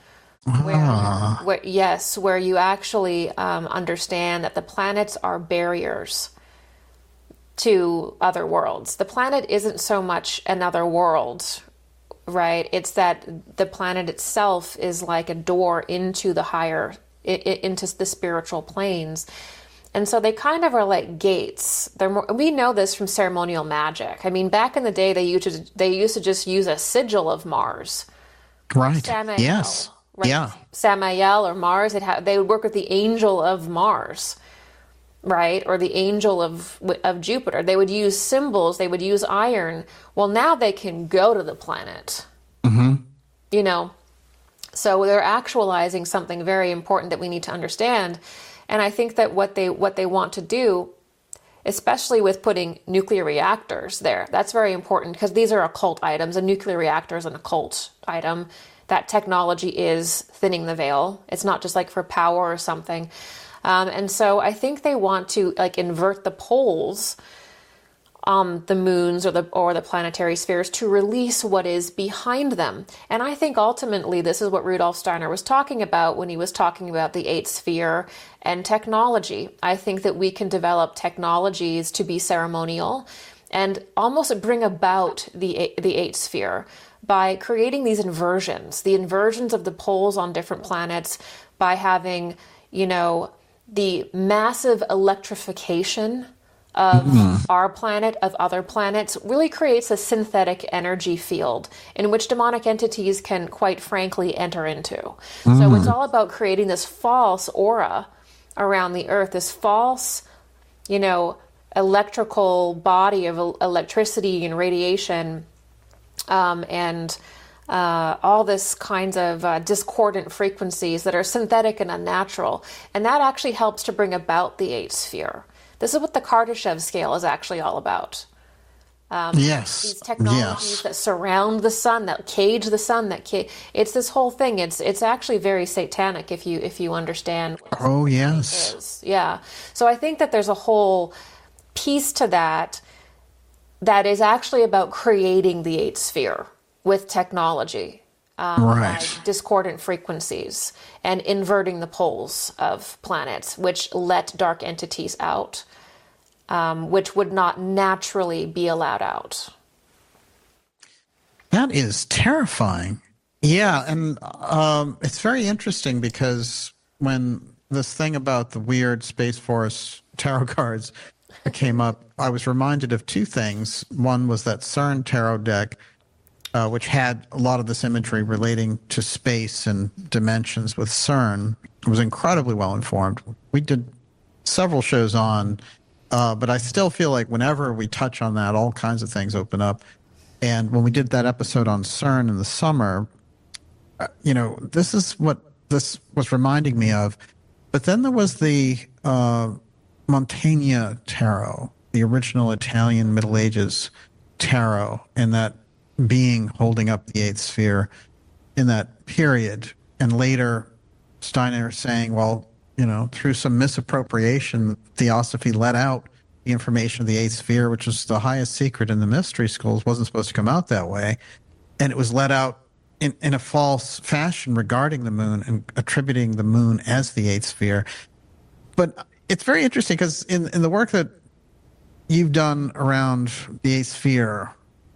Where you actually understand that the planets are barriers to other worlds. The planet isn't so much another world, right? It's that the planet itself is like a door into the higher, into the spiritual planes. And so they kind of are like gates. We know this from ceremonial magic. I mean, back in the day, they used to just use a sigil of Mars.
Right.
Samael,
Yes.
right?
Yeah.
Samael or Mars. They would work with the angel of Mars, right? Or the angel of Jupiter. They would use symbols. They would use iron. Well, now they can go to the planet.
Mm-hmm.
So they're actualizing something very important that we need to understand. And I think that what they want to do, especially with putting nuclear reactors there, that's very important, because these are occult items. A nuclear reactor is an occult item. That technology is thinning the veil. It's not just like for power or something. And so I think they want to invert the poles on the moons or the planetary spheres to release what is behind them. And I think ultimately this is what Rudolf Steiner was talking about when he was talking about the eighth sphere and technology. I think that we can develop technologies to be ceremonial and almost bring about the eighth sphere by creating these inversions, the inversions of the poles on different planets, by having, the massive electrification of our planet, of other planets, really creates a synthetic energy field in which demonic entities can, quite frankly, enter into. So it's all about creating this false aura around the Earth, this false, electrical body of electricity and radiation, and all this kinds of discordant frequencies that are synthetic and unnatural. And that actually helps to bring about the eighth sphere. This is what the Kardashev scale is actually all about.
Yes.
These technologies that surround the sun, that cage the sun, it's this whole thing. It's actually very satanic if you understand what
Oh,
it
yes.
is. Yeah. So I think that there's a whole piece to that is actually about creating the eighth sphere with technology.
Right.
By discordant frequencies and inverting the poles of planets, which let dark entities out, which would not naturally be allowed out.
That is terrifying. Yeah, and it's very interesting because when this thing about the weird Space Force tarot cards came up, I was reminded of two things. One was that CERN tarot deck, which had a lot of this imagery relating to space and dimensions with CERN. It was incredibly well informed. We did several shows on, but I still feel like whenever we touch on that, all kinds of things open up. And when we did that episode on CERN in the summer, this is what this was reminding me of. But then there was the Montaigne tarot, the original Italian Middle Ages tarot, and that being holding up the eighth sphere in that period. And later, Steiner saying, well, through some misappropriation, Theosophy let out the information of the eighth sphere, which was the highest secret in the mystery schools, wasn't supposed to come out that way. And it was let out in a false fashion regarding the moon and attributing the moon as the eighth sphere. But it's very interesting because in the work that you've done around the eighth sphere,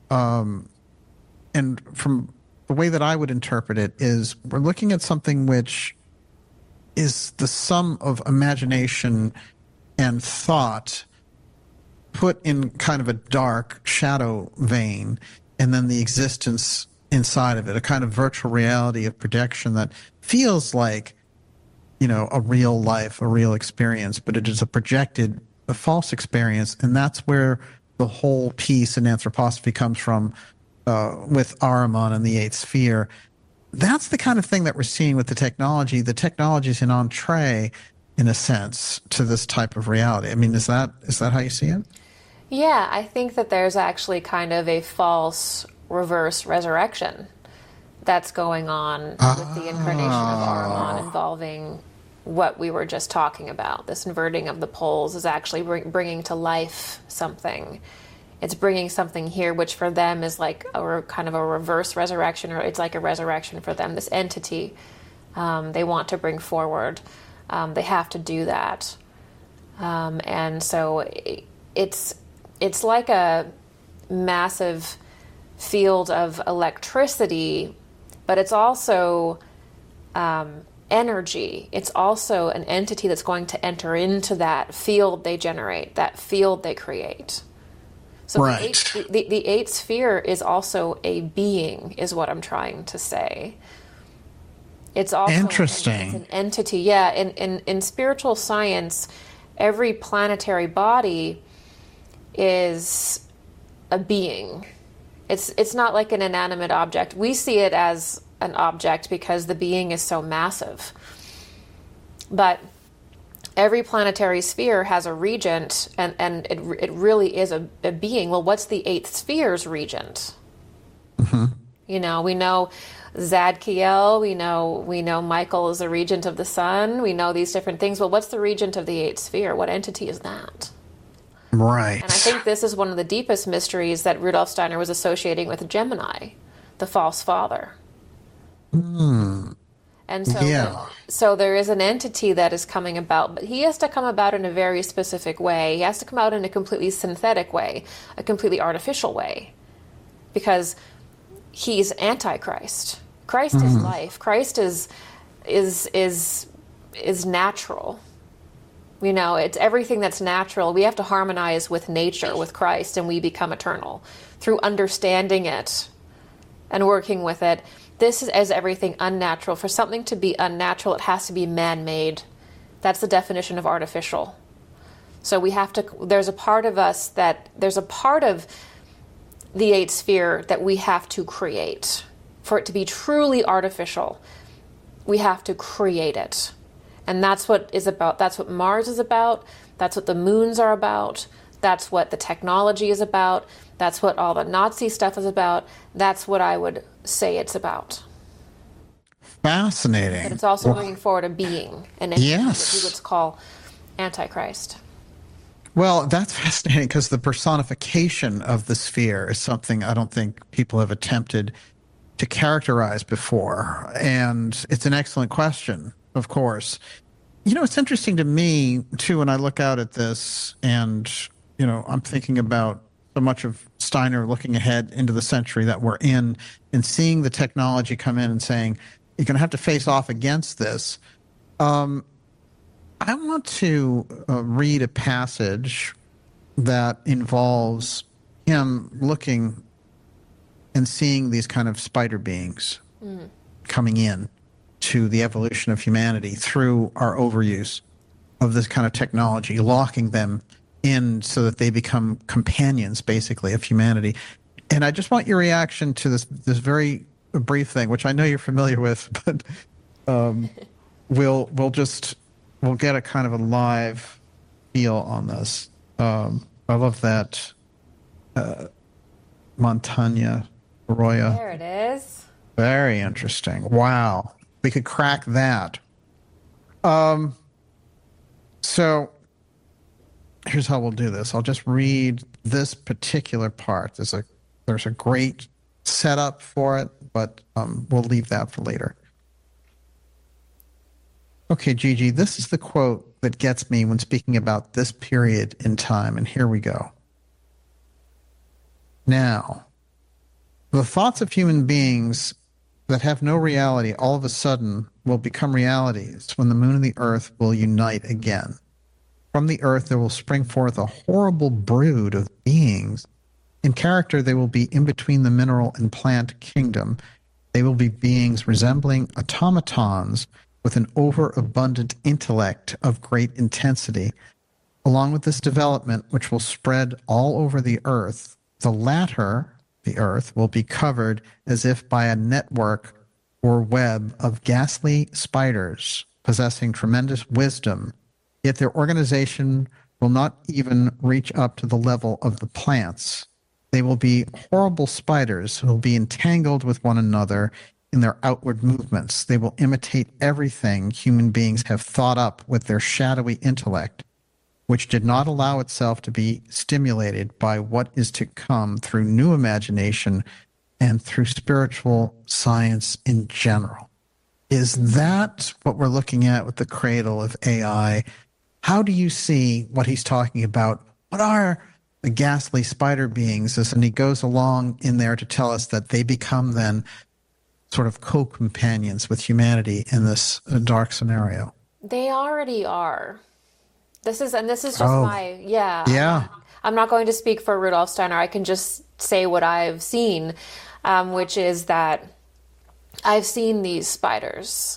and from the way that I would interpret it is we're looking at something which is the sum of imagination and thought put in kind of a dark shadow vein, and then the existence inside of it, a kind of virtual reality of projection that feels like, a real life, a real experience, but it is a false experience. And that's where the whole piece in anthroposophy comes from, with Ahriman and the eighth sphere. That's the kind of thing that we're seeing with the technology. The technology is an entree, in a sense, to this type of reality. I mean, is that how you see it?
Yeah, I think that there's actually kind of a false reverse resurrection that's going on with the incarnation of Ahriman involving what we were just talking about. This inverting of the poles is actually bringing to life something. It's bringing something here, which for them is like kind of a reverse resurrection, or it's like a resurrection for them, this entity they want to bring forward. They have to do that. And so it's like a massive field of electricity, but it's also energy. It's also an entity that's going to enter into that field they generate, that field they create. So
right.
The eighth sphere is also a being, is what I'm trying to say. It's also
interesting.
It's an entity. Yeah, in spiritual science, every planetary body is a being. It's not like an inanimate object. We see it as an object because the being is so massive. But every planetary sphere has a regent, and it really is a being. Well, what's the eighth sphere's regent?
Mm-hmm.
We know Zadkiel, we know Michael is the regent of the sun, we know these different things. Well, what's the regent of the eighth sphere? What entity is that?
Right.
And I think this is one of the deepest mysteries that Rudolf Steiner was associating with Gemini, the false father.
Mm.
And so,
yeah.
So there is an entity that is coming about, but he has to come about in a very specific way. He has to come out in a completely synthetic way, a completely artificial way, because he's Antichrist. Christ is life. Christ is natural. It's everything that's natural. We have to harmonize with nature, with Christ, and we become eternal through understanding it and working with it. This is everything unnatural. For something to be unnatural, it has to be man-made. That's the definition of artificial. So there's a part of the eighth sphere that we have to create. For it to be truly artificial, we have to create it. And that's what is about. That's what Mars is about. That's what the moons are about. That's what the technology is about. That's what all the Nazi stuff is about. That's what I would say it's about.
Fascinating.
But it's also bringing forward a being, an entity that we would call Antichrist.
Well, that's fascinating because the personification of the sphere is something I don't think people have attempted to characterize before. And it's an excellent question, of course. It's interesting to me, too, when I look out at this and, I'm thinking about so much of Steiner looking ahead into the century that we're in and seeing the technology come in and saying, you're going to have to face off against this. I want to read a passage that involves him looking and seeing these kind of spider beings coming in to the evolution of humanity through our overuse of this kind of technology, locking them in so that they become companions, basically, of humanity. And I just want your reaction to this very brief thing, which I know you're familiar with, but we'll get a kind of a live feel on this. I love that Montagna Roya.
There it is.
Very interesting. Wow. We could crack that. So here's how we'll do this. I'll just read this particular part. There's a great setup for it, but we'll leave that for later. Okay, Gigi, this is the quote that gets me when speaking about this period in time, and here we go. Now, the thoughts of human beings that have no reality all of a sudden will become realities when the moon and the earth will unite again. From the earth there will spring forth a horrible brood of beings. In character they will be in between the mineral and plant kingdom. They will be beings resembling automatons with an overabundant intellect of great intensity. Along with this development, which will spread all over the earth, the latter, the earth, will be covered as if by a network or web of ghastly spiders possessing tremendous wisdom, yet their organization will not even reach up to the level of the plants. They will be horrible spiders who will be entangled with one another in their outward movements. They will imitate everything human beings have thought up with their shadowy intellect, which did not allow itself to be stimulated by what is to come through new imagination and through spiritual science in general. Is that what we're looking at with the cradle of AI? How do you see what he's talking about? What are the ghastly spider beings? And he goes along in there to tell us that they become then sort of co-companions with humanity in this dark scenario.
They already are. This is just yeah.
Yeah.
I'm not going to speak for Rudolf Steiner. I can just say what I've seen, which is that I've seen these spiders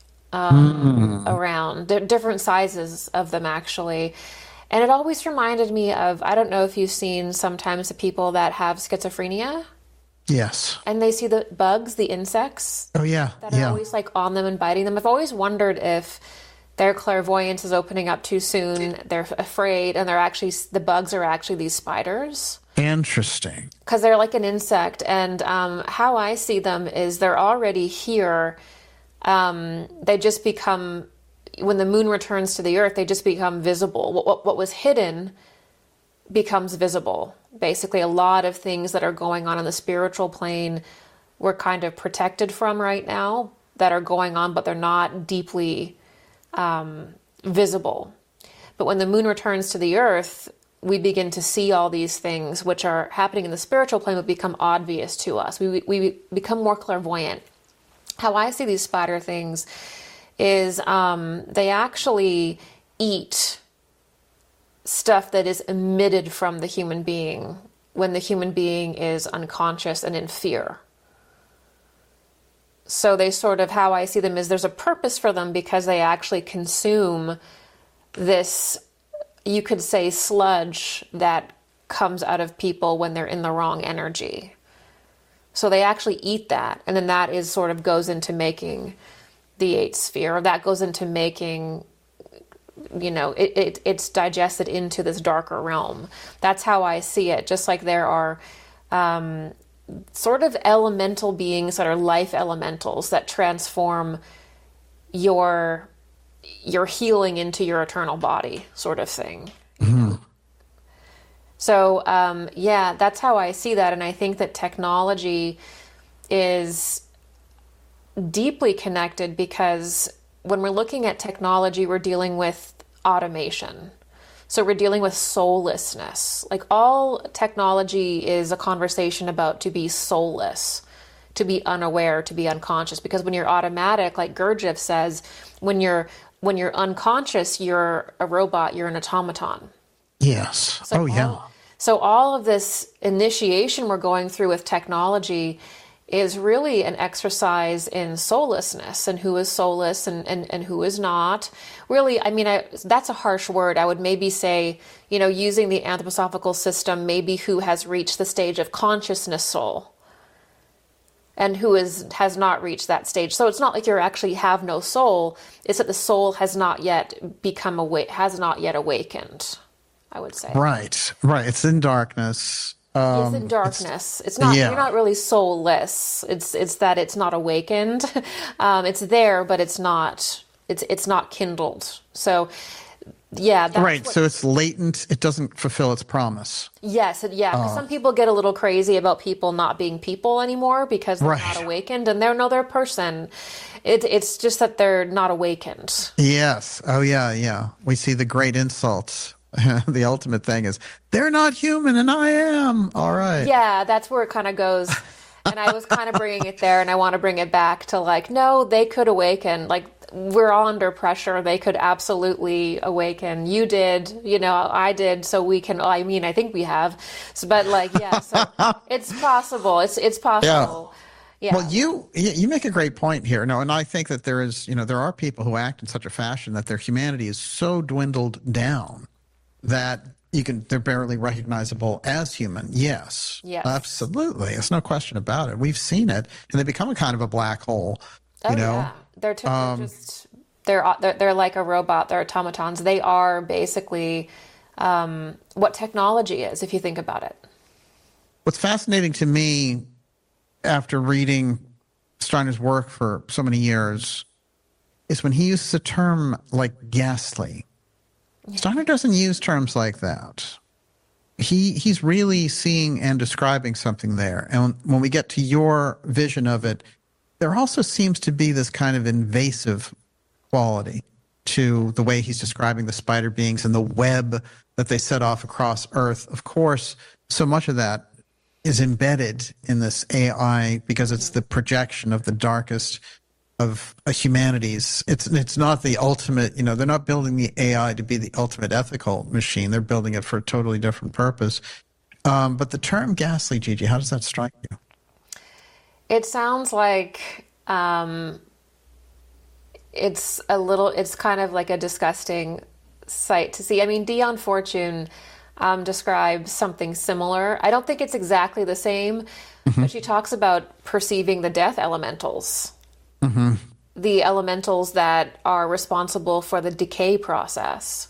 around, different sizes of them actually. And it always reminded me of, I don't know if you've seen sometimes the people that have schizophrenia.
Yes.
And they see the bugs, the insects.
Oh, yeah.
That are always like on them and biting them. I've always wondered if their clairvoyance is opening up too soon. They're afraid, and the bugs are actually these spiders.
Interesting.
Because they're like an insect. And how I see them is they're already here. They just become, when the moon returns to the earth, they just become visible. What was hidden becomes visible. Basically, a lot of things that are going on the spiritual plane we're kind of protected from right now that are going on, but they're not deeply visible. But when the moon returns to the earth, we begin to see all these things which are happening in the spiritual plane but become obvious to us. We become more clairvoyant. How I see these spider things is they actually eat stuff that is emitted from the human being when the human being is unconscious and in fear. So they sort of, how I see them is there's a purpose for them because they actually consume this, you could say, sludge that comes out of people when they're in the wrong energy. So they actually eat that, and then that is sort of goes into making the eighth sphere, or that goes into making, it's digested into this darker realm. That's how I see it. Just like there are sort of elemental beings that are life elementals that transform your healing into your eternal body, sort of thing. Mm-hmm. So, that's how I see that. And I think that technology is deeply connected because when we're looking at technology, we're dealing with automation. So we're dealing with soullessness. Like all technology is a conversation about to be soulless, to be unaware, to be unconscious. Because when you're automatic, like Gurdjieff says, when you're unconscious, you're a robot, you're an automaton.
Yes.
So
Oh, yeah.
so all of this initiation we're going through with technology is really an exercise in soullessness and who is soulless and who is not. Really, I mean, that's a harsh word. I would maybe say, using the anthroposophical system, maybe who has reached the stage of consciousness soul and who has not reached that stage. So it's not like you actually have no soul. It's that the soul has not yet has not yet awakened, I would say.
Right. Right. It's in darkness.
It's in darkness. It's not.
Yeah.
You're not really soulless. It's that it's not awakened. It's there, but it's not. It's not kindled. So, yeah. That's
Right. So it's latent. It doesn't fulfill its promise.
Yes. Yeah. 'Cause some people get a little crazy about people not being people anymore because they're
Right.
not awakened, and they're no, they're a person. It's just that they're not awakened.
Yes. Oh, yeah. Yeah. We see the great insults. The ultimate thing is they're not human and I am. All right.
Yeah, that's where it kind of goes. And I was kind of bringing it there, and I want to bring it back to like, no, they could awaken. Like, we're all under pressure. They could absolutely awaken. You did, I did. So we can, I mean, I think we have. So, but like, yeah, so it's possible. It's possible. Yeah.
Well, you make a great point here. No, and I think that there are people who act in such a fashion that their humanity is so dwindled down that they're barely recognizable as human. Yes.
Yes.
Absolutely. There's no question about it. We've seen it, and they become a kind of a black hole.
Oh, yeah. They're just they're like a robot. They're automatons. They are basically what technology is, if you think about it.
What's fascinating to me after reading Steiner's work for so many years is when he uses a term like ghastly. Steiner doesn't use terms like that. He's really seeing and describing something there. And when we get to your vision of it, there also seems to be this kind of invasive quality to the way he's describing the spider beings and the web that they set off across Earth. Of course, so much of that is embedded in this AI because it's the projection of the darkest of humanities. It's not the ultimate, they're not building the AI to be the ultimate ethical machine. They're building it for a totally different purpose. But the term ghastly, Gigi, how does that strike you?
It sounds like it's kind of like a disgusting sight to see. I mean, Dion Fortune describes something similar. I don't think it's exactly the same, but she talks about perceiving the death elementals. Mm-hmm. The elementals that are responsible for the decay process.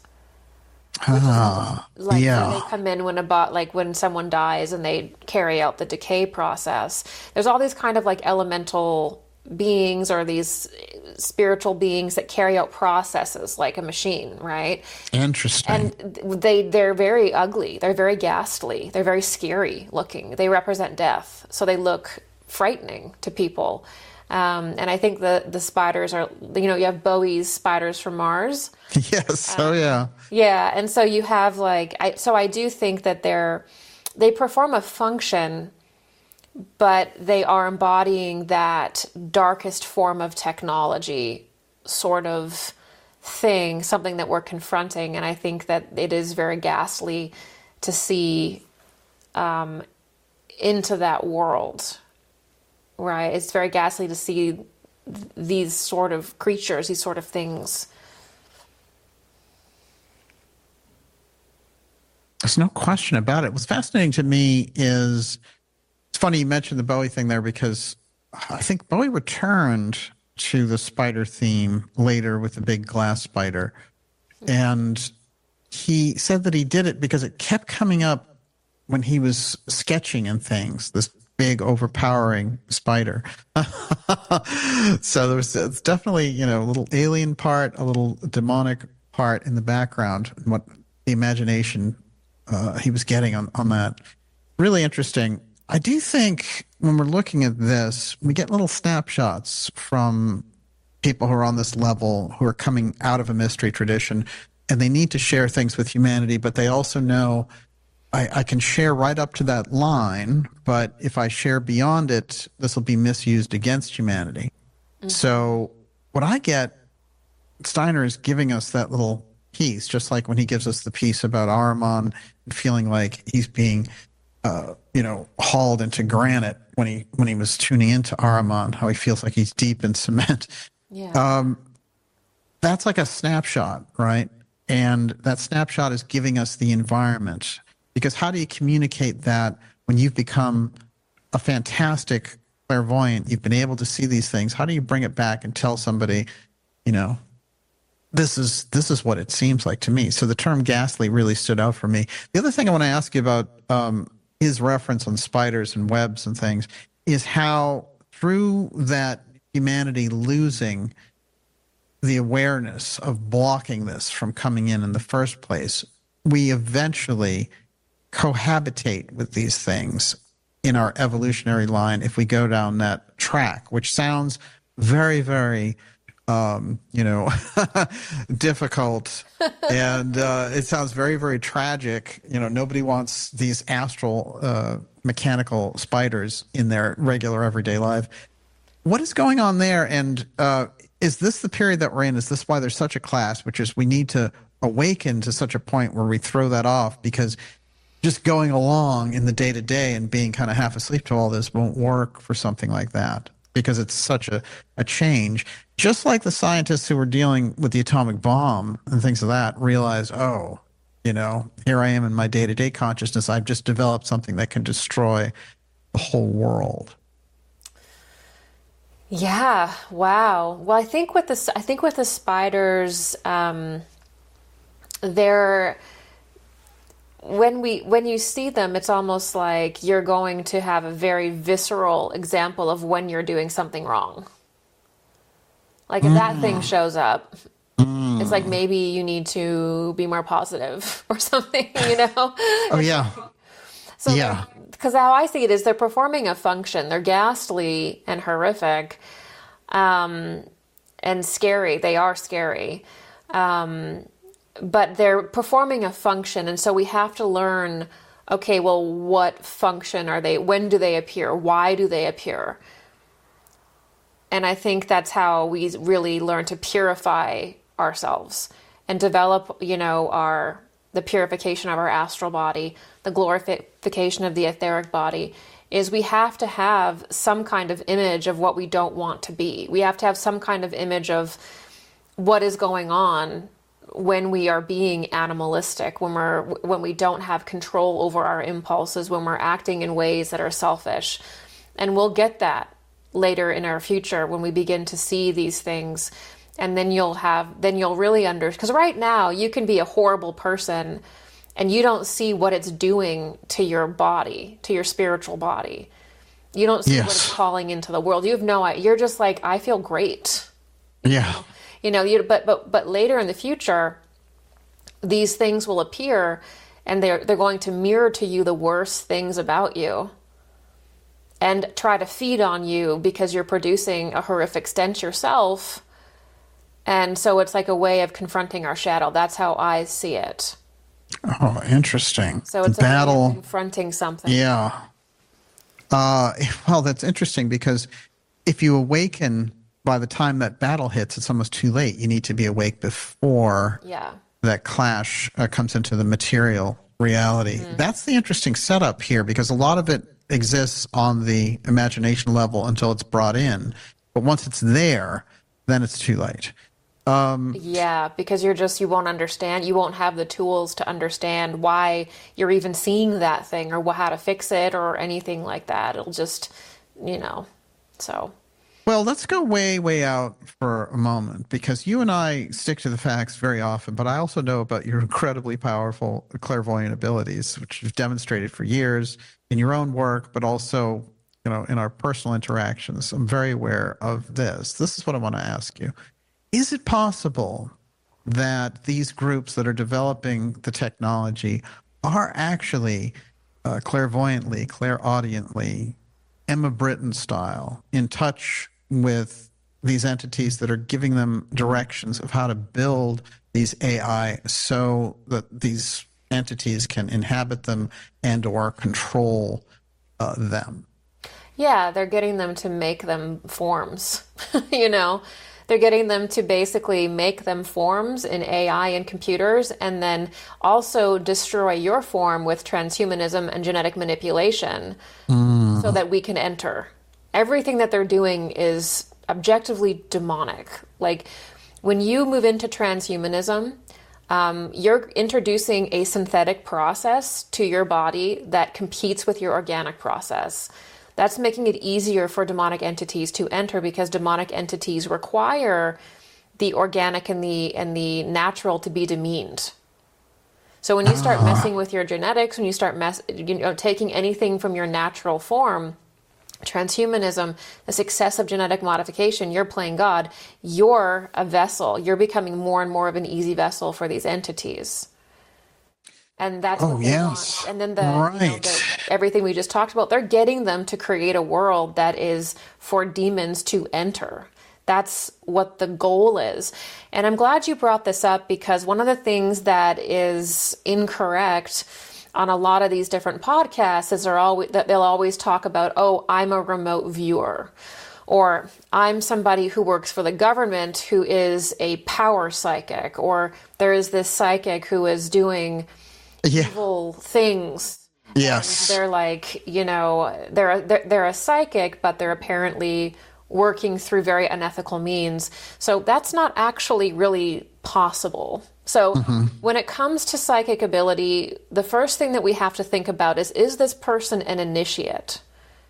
Like when they come in when someone dies and they carry out the decay process. There's all these kind of like elemental beings or these spiritual beings that carry out processes like a machine, right?
Interesting.
And they're very ugly. They're very ghastly. They're very scary looking. They represent death. So they look frightening to people. And I think the spiders are, you have Bowie's Spiders from Mars.
Yes. Oh, yeah.
Yeah. And so you have I do think that they perform a function, but they are embodying that darkest form of technology sort of thing, something that we're confronting. And I think that it is very ghastly to see into that world. Right. It's very ghastly to see these sort of creatures, these sort of things.
There's no question about it. What's fascinating to me is, it's funny you mentioned the Bowie thing there because I think Bowie returned to the spider theme later with the big glass spider. And he said that he did it because it kept coming up when he was sketching and things, this big overpowering spider. So it's definitely, a little alien part, a little demonic part in the background, and what the imagination he was getting on that. Really interesting. I do think when we're looking at this, we get little snapshots from people who are on this level, who are coming out of a mystery tradition. and they need to share things with humanity, but they also know I can share right up to that line, but if I share beyond it, this will be misused against humanity. So what I get, Steiner is giving us that little piece, just like when he gives us the piece about Ahriman feeling like he's being, hauled into granite when he was tuning into Ahriman, how he feels like he's deep in cement.
Yeah.
That's like a snapshot, right? And that snapshot is giving us the environment. Because how do you communicate that when you've become a fantastic clairvoyant? You've been able to see these things. How do you bring it back and tell somebody, you know, this is what it seems like to me? So the term ghastly really stood out for me. The other thing I want to ask you about his reference on spiders and webs and things is how through that humanity losing the awareness of blocking this from coming in the first place, we eventually cohabitate with these things in our evolutionary line if we go down that track, which sounds very, very, difficult. And it sounds very, very tragic. Nobody wants these astral mechanical spiders in their regular everyday life. What is going on there? And is this the period that we're in? Is this why there's such a class, which is we need to awaken to such a point where we throw that off, because just going along in the day-to-day and being kind of half asleep to all this won't work for something like that, because it's such a change. Just like the scientists who were dealing with the atomic bomb and things of that realize, here I am in my day-to-day consciousness. I've just developed something that can destroy the whole world.
Yeah. Wow. Well, I think with the spiders, they're when you see them, it's almost like you're going to have a very visceral example of when you're doing something wrong. Like if that thing shows up, it's like maybe you need to be more positive or something,
Oh, yeah.
So,
Yeah.
because how I see it is they're performing a function. They're ghastly and horrific, and scary. They are scary. But they're performing a function, and so we have to learn, okay, well, what function are they? When do they appear? Why do they appear? And I think that's how we really learn to purify ourselves and develop, the purification of our astral body, the glorification of the etheric body, is we have to have some kind of image of what we don't want to be. We have to have some kind of image of what is going on when we are being animalistic, when we don't have control over our impulses, when we're acting in ways that are selfish. And we'll get that later in our future when we begin to see these things. And then you'll really because right now you can be a horrible person and you don't see what it's doing to your body, to your spiritual body. You don't see what it's calling into the world. You have no idea. You're just like, I feel great.
Yeah.
But later in the future, these things will appear and they're going to mirror to you the worst things about you and try to feed on you because you're producing a horrific stench yourself. And so it's like a way of confronting our shadow. That's how I see it.
Oh, interesting.
So it's
a battle,
way of confronting something.
Yeah. Well, that's interesting because if you awaken by the time that battle hits, it's almost too late. You need to be awake before that clash comes into the material reality. Mm-hmm. That's the interesting setup here, because a lot of it exists on the imagination level until it's brought in. But once it's there, then it's too late.
Because you won't understand. You won't have the tools to understand why you're even seeing that thing or how to fix it or anything like that. It'll just, so.
Well, let's go way, way out for a moment, because you and I stick to the facts very often, but I also know about your incredibly powerful clairvoyant abilities, which you've demonstrated for years in your own work, but also, in our personal interactions. I'm very aware of this. This is what I want to ask you. Is it possible that these groups that are developing the technology are actually clairvoyantly, clairaudiently, Emma Britton style, in touch with these entities that are giving them directions of how to build these AI so that these entities can inhabit them and or control them.
Yeah, they're getting them to make them forms, you know. They're getting them to basically make them forms in AI and computers and then also destroy your form with transhumanism and genetic manipulation so that we can enter. Everything that they're doing is objectively demonic. Like when you move into transhumanism, you're introducing a synthetic process to your body that competes with your organic process. That's making it easier for demonic entities to enter because demonic entities require the organic and the natural to be demeaned. So when you start messing with your genetics, when you start taking anything from your natural form, transhumanism, this excessive genetic modification, you're playing God. You're a vessel. You're becoming more and more of an easy vessel for these entities. And that's what they want. And then everything we just talked about, they're getting them to create a world that is for demons to enter. That's what the goal is. And I'm glad you brought this up because one of the things that is incorrect on a lot of these different podcasts is that they'll always talk about, oh, I'm a remote viewer. Or I'm somebody who works for the government who is a power psychic. Or there is this psychic who is doing evil things.
Yes.
And they're like, they're a psychic, but they're apparently working through very unethical means. So that's not actually really possible. So when it comes to psychic ability, the first thing that we have to think about is this person an initiate?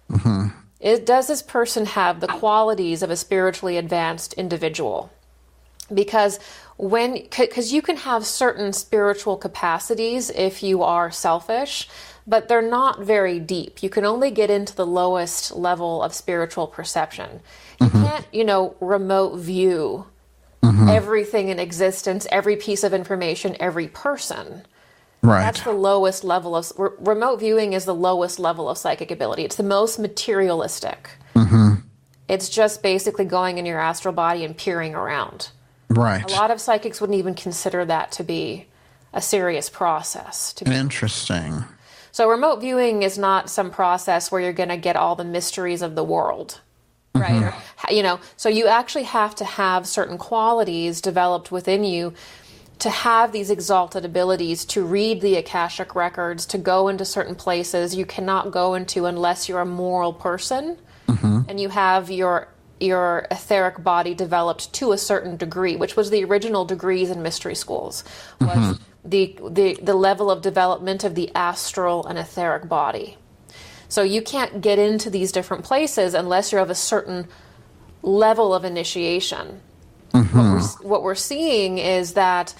Does this person have the qualities of a spiritually advanced individual? Because you can have certain spiritual capacities if you are selfish, but they're not very deep. You can only get into the lowest level of spiritual perception. You can't, remote view everything in existence, every piece of information, every person.
Right.
That's the lowest level of remote viewing is the lowest level of psychic ability. It's the most materialistic. It's just basically going in your astral body and peering around.
Right.
A lot of psychics wouldn't even consider that to be a serious process.
Interesting.
So remote viewing is not some process where you're going to get all the mysteries of the world, right? Or, so you actually have to have certain qualities developed within you to have these exalted abilities to read the Akashic records, to go into certain places you cannot go into unless you're a moral person and you have your etheric body developed to a certain degree, which was the original degrees in mystery schools, was the level of development of the astral and etheric body. So you can't get into these different places unless you're of a certain level of initiation. What we're seeing is that,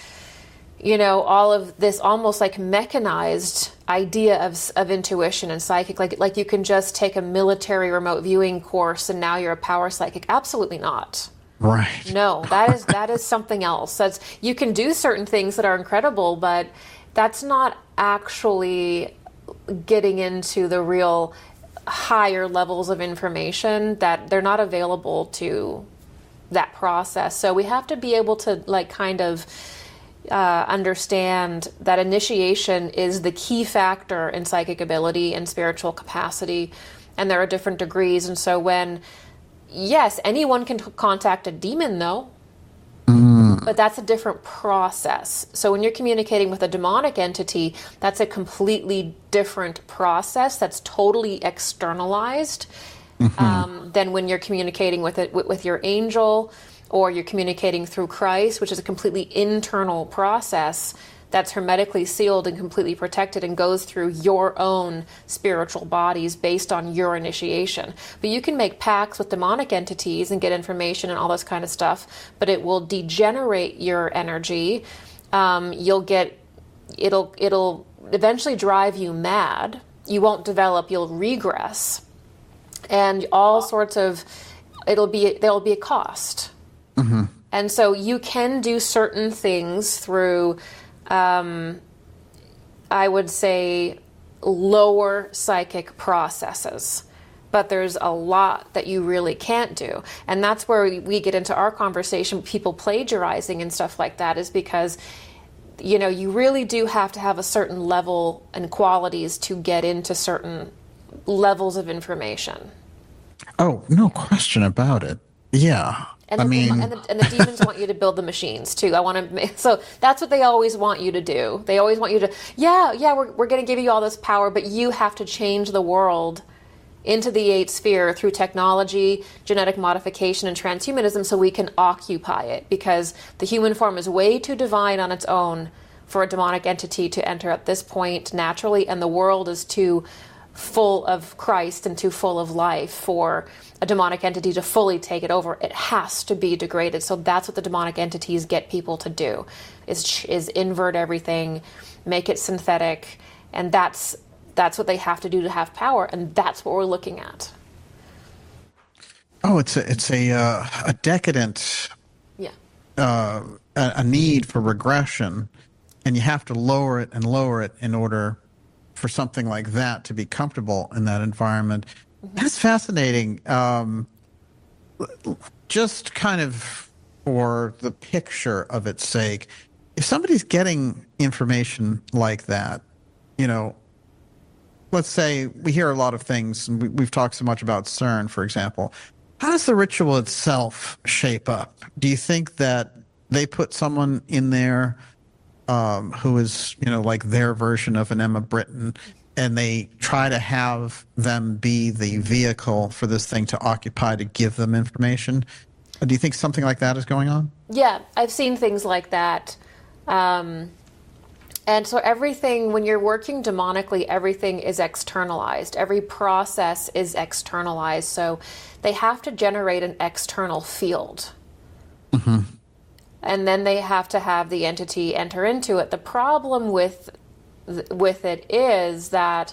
all of this almost like mechanized idea of intuition and psychic, like you can just take a military remote viewing course and now you're a power psychic. Absolutely not.
Right.
No, that is something else. You can do certain things that are incredible, but that's not actually getting into the real higher levels of information that they're not available to that process. So we have to be able to understand that initiation is the key factor in psychic ability and spiritual capacity, and there are different degrees. And so yes, anyone can contact a demon though, but that's a different process. So when you're communicating with a demonic entity, that's a completely different process that's totally externalized than when you're communicating with your angel, or you're communicating through Christ, which is a completely internal process that's hermetically sealed and completely protected and goes through your own spiritual bodies based on your initiation. But you can make pacts with demonic entities and get information and all this kind of stuff, but it will degenerate your energy. It'll eventually drive you mad. You won't develop, you'll regress. And all sorts of, there'll be a cost. And so you can do certain things through, I would say, lower psychic processes. but there's a lot that you really can't do. And that's where we get into our conversation, people plagiarizing and stuff like that, is because you really do have to have a certain level and qualities to get into certain levels of information.
Oh, no question about it. Yeah.
And
I
the,
mean,
and the demons want you to build the machines too. So that's what they always want you to do. They always want you to, we're going to give you all this power, but you have to change the world into the eighth sphere through technology, genetic modification, and transhumanism so we can occupy it, because the human form is way too divine on its own for a demonic entity to enter at this point naturally, and the world is too full of Christ and too full of life for a demonic entity to fully take it over. It has to be degraded. So that's what the demonic entities get people to do, is invert everything, make it synthetic, and that's what they have to do to have power, and that's what we're looking at.
oh, it's a decadent,
Yeah.
a need for regression, and you have to lower it and lower it in order for something like that to be comfortable in that environment. That's fascinating. Just kind of for the picture of its sake, if somebody's getting information like that, you know, let's say we hear a lot of things, and we've talked so much about CERN, for example. How does the ritual itself shape up? Do you think that they put someone in there who is, like their version of an Emma Britton, and they try to have them be the vehicle for this thing to occupy to give them information? Do you think something like that is going on?
Yeah, I've seen things like that. And so everything, when you're working demonically, everything is externalized. Every process is externalized. So they have to generate an external field.
Mm-hmm.
And then they have to have the entity enter into it. The problem with it is that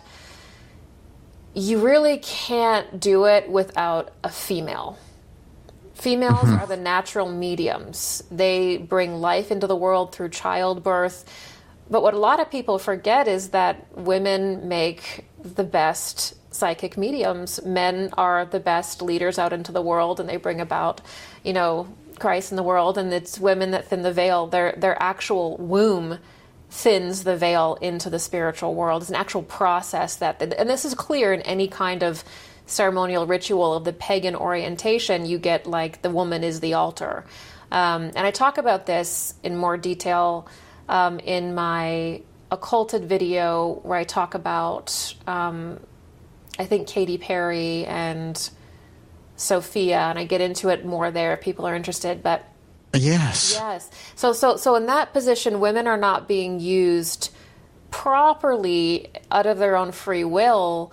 you really can't do it without a female. Females are the natural mediums. They bring life into the world through childbirth. But what a lot of people forget is that women make the best psychic mediums. Men are the best leaders out into the world, and they bring about, Christ in the world. And it's women that thin the veil. Their actual womb thins the veil into the spiritual world. It's an actual process and this is clear in any kind of ceremonial ritual of the pagan orientation. You get like the woman is the altar. And I talk about this in more detail in my occulted video, where I talk about, I think, Katy Perry and Sophia, and I get into it more there if people are interested. But
yes.
So in that position, women are not being used properly out of their own free will,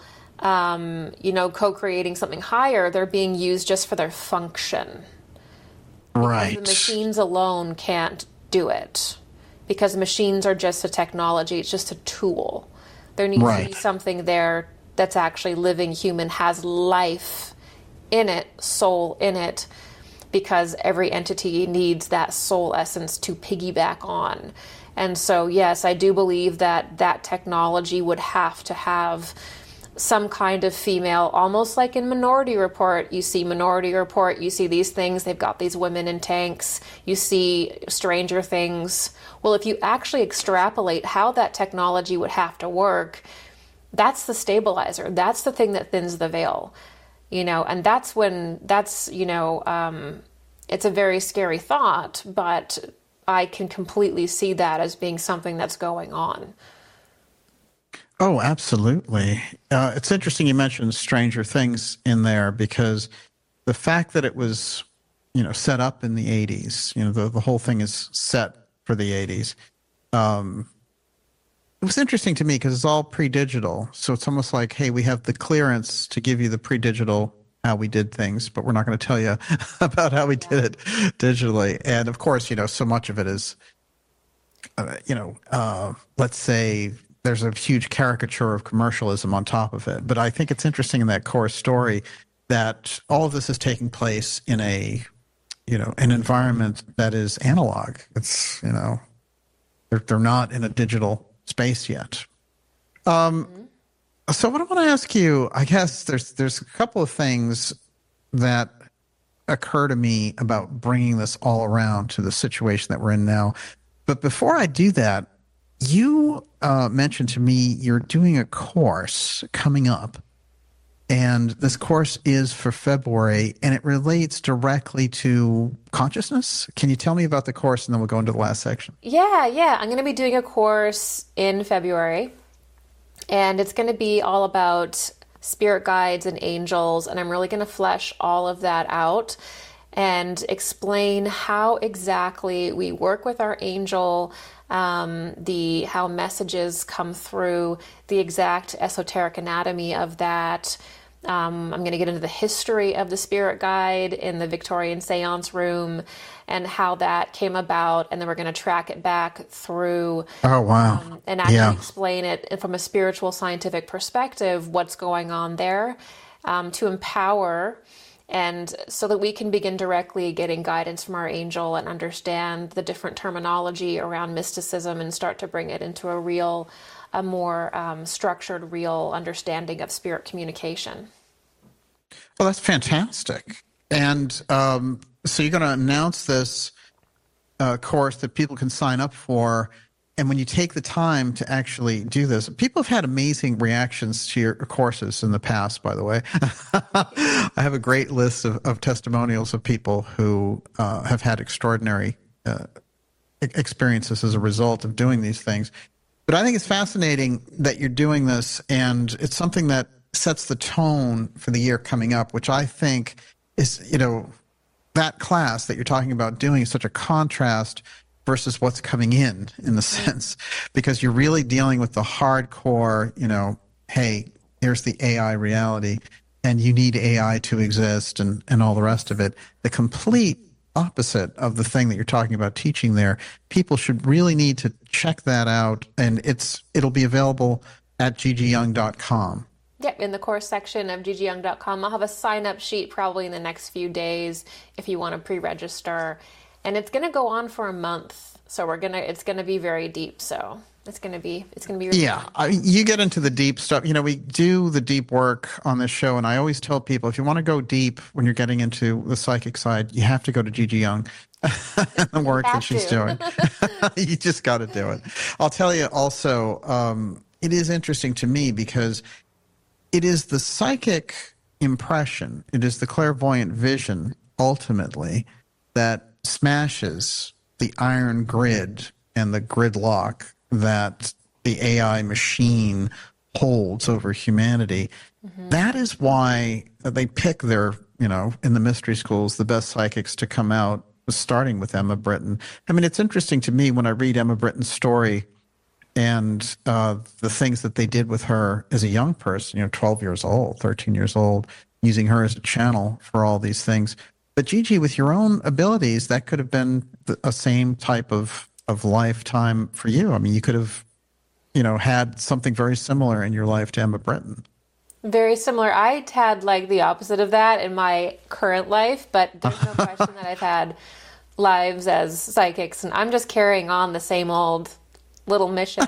co-creating something higher. They're being used just for their function.
Right.
Because the machines alone can't do it. Because machines are just a technology, it's just a tool. There needs to be something there that's actually living, human, has life in it, soul in it, because every entity needs that soul essence to piggyback on. And so, yes, I do believe that technology would have to have some kind of female, almost like in Minority Report. You see Minority Report, you see these things, they've got these women in tanks, you see Stranger Things. Well, if you actually extrapolate how that technology would have to work, that's the stabilizer. That's the thing that thins the veil, and it's a very scary thought, but I can completely see that as being something that's going on.
Oh, absolutely. It's interesting you mentioned Stranger Things in there, because the fact that it was, set up in the 80s, the whole thing is set for the 80s. It was interesting to me because it's all pre-digital. So it's almost like, hey, we have the clearance to give you the pre-digital how we did things, but we're not going to tell you about how we did it digitally. And of course, so much of it is, let's say there's a huge caricature of commercialism on top of it. But I think it's interesting in that core story that all of this is taking place in an environment that is analog. It's, they're not in a digital space yet. So what I want to ask you, I guess there's a couple of things that occur to me about bringing this all around to the situation that we're in now. But before I do that, you mentioned to me you're doing a course coming up, and this course is for February, and it relates directly to consciousness. Can you tell me about the course, and then we'll go into the last section?
Yeah, yeah. I'm going to be doing a course in February, and it's going to be all about spirit guides and angels, and I'm really going to flesh all of that out and explain how exactly we work with our angel, the how messages come through, the exact esoteric anatomy of that. I'm going to get into the history of the spirit guide in the Victorian Seance room and how that came about, and then we're going to track it back through
Oh, wow.
and actually
Yeah.
explain it from a spiritual scientific perspective, what's going on there, to empower and so that we can begin directly getting guidance from our angel and understand the different terminology around mysticism and start to bring it into a more structured, real understanding of spirit communication.
Well, that's fantastic. And so you're going to announce this course that people can sign up for. And when you take the time to actually do this, people have had amazing reactions to your courses in the past, by the way. I have a great list of testimonials of people who have had extraordinary experiences as a result of doing these things. But I think it's fascinating that you're doing this, and it's something that sets the tone for the year coming up, which I think is, that class that you're talking about doing is such a contrast versus what's coming in the sense, because you're really dealing with the hardcore, hey, here's the AI reality, and you need AI to exist, and all the rest of it. The complete opposite of the thing that you're talking about teaching there. People should really need to check that out, and it'll be available at ggyoung.com.
Yep, in the course section of ggyoung.com. I'll have a sign up sheet probably in the next few days if you want to pre-register. And it's going to go on for a month. So it's going to be very deep. So it's going to be really
Yeah,
fun.
you get into the deep stuff. We do the deep work on this show, and I always tell people if you want to go deep when you're getting into the psychic side, you have to go to Gigi Young and the work that
Have
she's
to.
doing. You just got to do it. I'll tell you also, it is interesting to me because it is the psychic impression, it is the clairvoyant vision ultimately that smashes the iron grid and the gridlock that the AI machine holds over humanity. That is why they pick their, in the mystery schools, the best psychics to come out, starting with Emma Britton. I mean, it's interesting to me when I read Emma Britton's story and the things that they did with her as a young person, 12 years old, 13 years old, using her as a channel for all these things. But Gigi, with your own abilities, that could have been a same type of lifetime for you. I mean, you could have, had something very similar in your life to Emma Britton.
Very similar. I had like the opposite of that in my current life, but there's no question that I've had lives as psychics, and I'm just carrying on the same old little mission.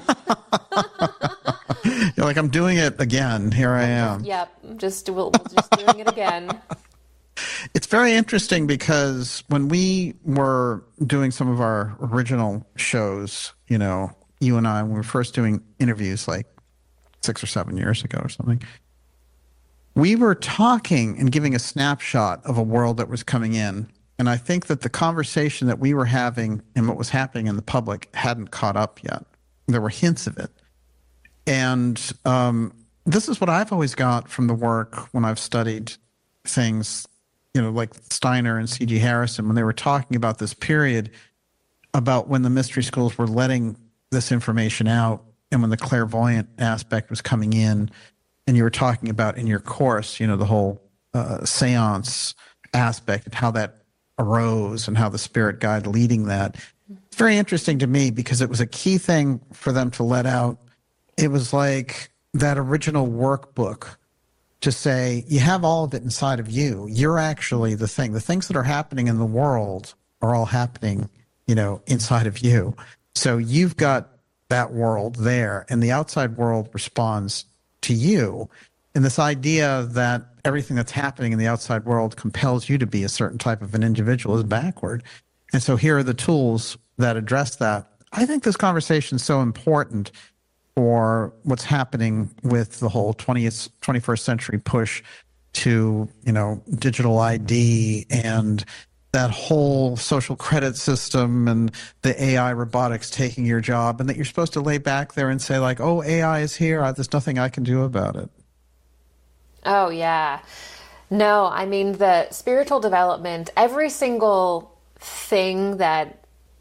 You're like, I'm doing it again. Here I am.
Yep, we're just doing it again.
It's very interesting because when we were doing some of our original shows, you and I, when we were first doing interviews like 6 or 7 years ago or something, we were talking and giving a snapshot of a world that was coming in. And I think that the conversation that we were having and what was happening in the public hadn't caught up yet. There were hints of it. And this is what I've always got from the work when I've studied things, like Steiner and C.G. Harrison, when they were talking about this period, about when the mystery schools were letting this information out and when the clairvoyant aspect was coming in. And you were talking about in your course, the whole seance aspect and how that arose and how the spirit guide leading that. It's very interesting to me because it was a key thing for them to let out. It was like that original workbook to say, you have all of it inside of you. You're actually the thing. The things that are happening in the world are all happening, inside of you. So you've got that world there, and the outside world responds to you. And this idea that everything that's happening in the outside world compels you to be a certain type of an individual is backward. And so here are the tools that address that. I think this conversation is so important for what's happening with the whole 21st century push to, digital ID and that whole social credit system and the AI robotics taking your job, and that you're supposed to lay back there and say like, oh, AI is here. There's nothing I can do about it.
Oh, yeah. No, I mean, the spiritual development, every single thing that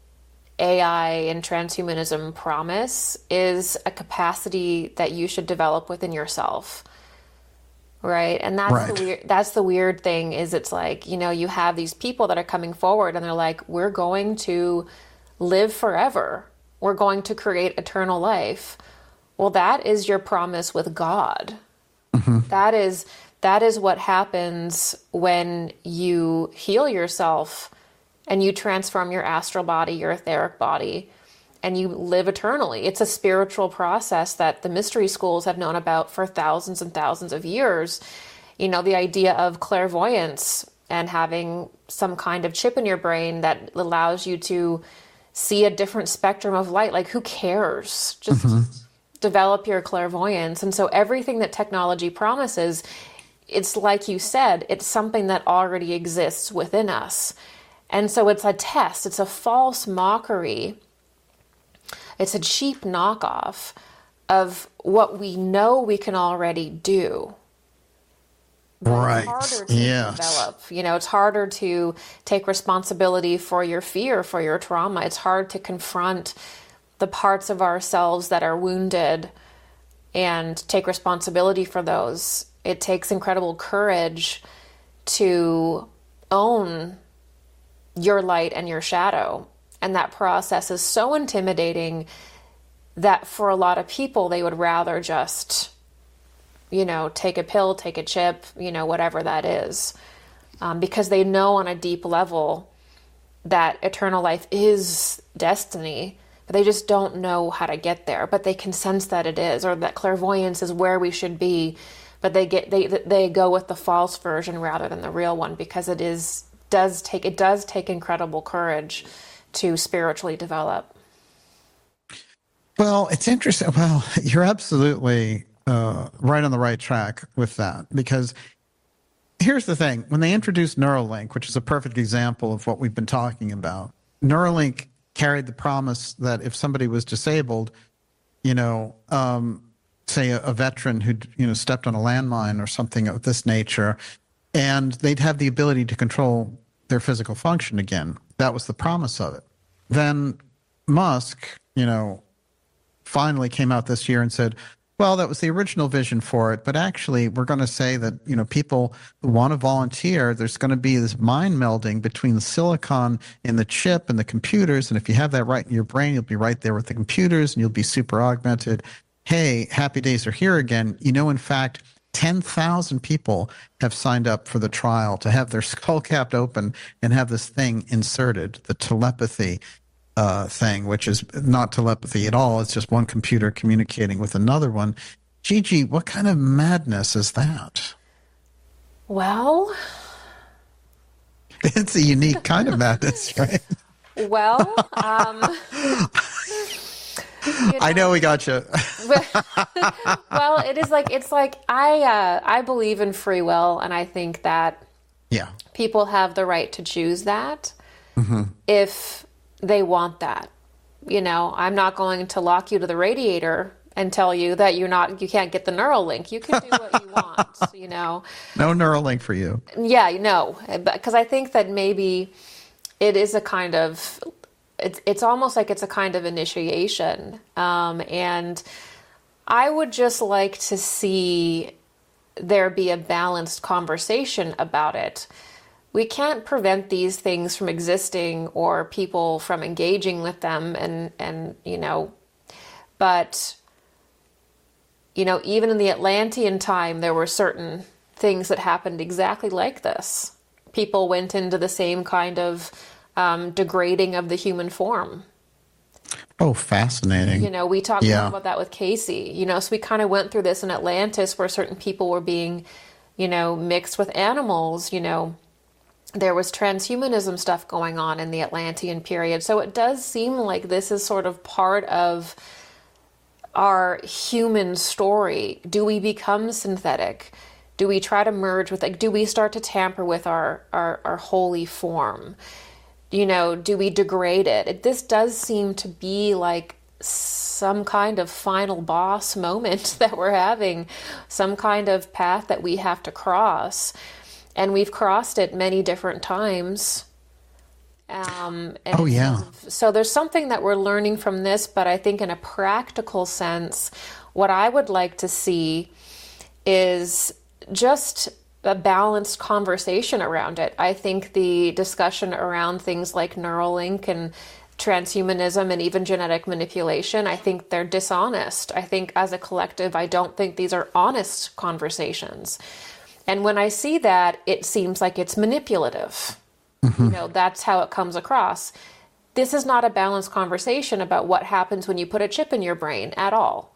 AI and transhumanism promise is a capacity that you should develop within yourself. Right. And
Right.
that's the weird thing is it's like, you have these people that are coming forward and they're like, we're going to live forever. We're going to create eternal life. Well, that is your promise with God. That is what happens when you heal yourself and you transform your astral body, your etheric body, and you live eternally. It's a spiritual process that the mystery schools have known about for thousands and thousands of years. The idea of clairvoyance and having some kind of chip in your brain that allows you to see a different spectrum of light. Like, who cares? Just develop your clairvoyance. And so everything that technology promises, it's like you said, it's something that already exists within us. And so it's a test, it's a false mockery, it's a cheap knockoff of what we know we can already do. But it's
Right.
harder to
Yes.
develop. It's harder to take responsibility for your fear, for your trauma. It's hard to confront the parts of ourselves that are wounded and take responsibility for those. It takes incredible courage to own your light and your shadow. And that process is so intimidating that for a lot of people, they would rather just, take a pill, take a chip, whatever that is. Because they know on a deep level that eternal life is destiny, but they just don't know how to get there. But they can sense that it is, or that clairvoyance is where we should be. But they go with the false version rather than the real one because it does take incredible courage to spiritually develop.
Well, it's interesting. Well, you're absolutely right on the right track with that because here's the thing. When they introduced Neuralink, which is a perfect example of what we've been talking about, Neuralink carried the promise that if somebody was disabled, say a veteran who'd, stepped on a landmine or something of this nature, and they'd have the ability to control their physical function again. That was the promise of it. Then Musk, finally came out this year and said, well, that was the original vision for it, but actually we're going to say that, people who want to volunteer, there's going to be this mind melding between the silicon in the chip and the computers. And if you have that right in your brain, you'll be right there with the computers and you'll be super augmented. Hey, happy days are here again. In fact, 10,000 people have signed up for the trial to have their skull capped open and have this thing inserted, the telepathy thing, which is not telepathy at all. It's just one computer communicating with another one. Gigi, what kind of madness is that?
Well,
It's a unique kind of madness, right?
well,
I know we got you.
well, it's like I believe in free will, and I think that
Yeah.
people have the right to choose that if they want that. I'm not going to lock you to the radiator and tell you that you can't get the Neuralink. You can do what you want.
No Neuralink for you.
Yeah, because I think that maybe it is a kind of it's almost like it's a kind of initiation, and I would just like to see there be a balanced conversation about it. We can't prevent these things from existing or people from engaging with them, and but even in the Atlantean time, there were certain things that happened exactly like this. People went into the same kind of degrading of the human form.
Oh, fascinating.
We talked
Yeah.
about that with Casey, so we kind of went through this in Atlantis where certain people were being, mixed with animals, there was transhumanism stuff going on in the Atlantean period. So it does seem like this is sort of part of our human story. Do we become synthetic? Do we try to merge with, do we start to tamper with our holy form? Do we degrade it? This does seem to be like some kind of final boss moment that we're having, some kind of path that we have to cross. And we've crossed it many different times.
Oh, yeah.
So there's something that we're learning from this, but I think in a practical sense, what I would like to see is just a balanced conversation around it. I think the discussion around things like Neuralink and transhumanism and even genetic manipulation, I think they're dishonest. I think as a collective, I don't think these are honest conversations. And when I see that, it seems like it's manipulative. That's how it comes across. This is not a balanced conversation about what happens when you put a chip in your brain at all.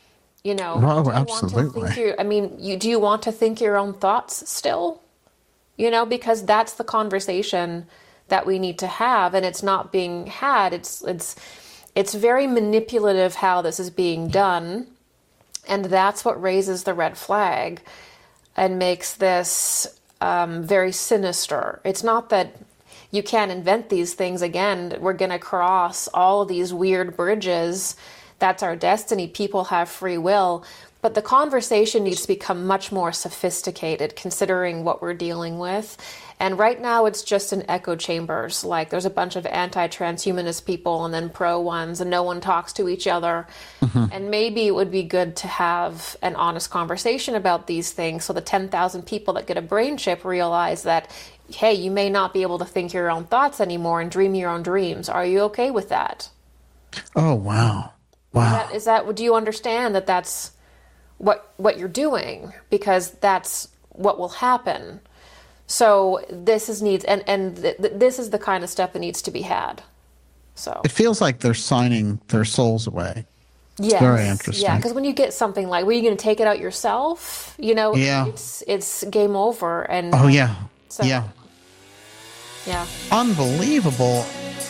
Oh, absolutely.
Do you want to think your own thoughts still? Because that's the conversation that we need to have, and it's not being had. It's very manipulative how this is being done, and that's what raises the red flag and makes this very sinister. It's not that you can't invent these things again. We're going to cross all of these weird bridges. That's our destiny. People have free will. But the conversation needs to become much more sophisticated considering what we're dealing with. And right now it's just in echo chambers. Like there's a bunch of anti-transhumanist people and then pro ones, and no one talks to each other. And maybe it would be good to have an honest conversation about these things so the 10,000 people that get a brain chip realize that, hey, you may not be able to think your own thoughts anymore and dream your own dreams. Are you okay with that?
Oh, wow. Wow.
Do you understand that that's what you're doing? Because that's what will happen. So this is this is the kind of stuff that needs to be had. So
it feels like they're signing their souls away.
Yes.
It's very interesting.
Yeah, because when you get something like, were you going to take it out yourself?
Yeah.
It's game over. And
oh, yeah.
So,
yeah.
Yeah.
Unbelievable.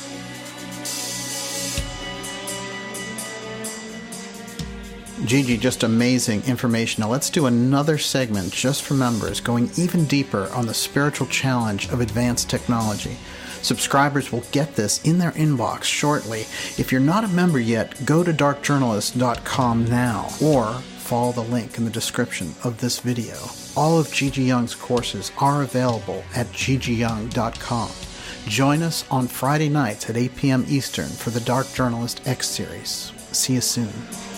Gigi, just amazing information. Now let's do another segment just for members, going even deeper on the spiritual challenge of advanced technology. Subscribers will get this in their inbox shortly. If you're not a member yet, go to darkjournalist.com now or follow the link in the description of this video. All of Gigi Young's courses are available at gigiyoung.com. Join us on Friday nights at 8 p.m. Eastern for the Dark Journalist X series. See you soon.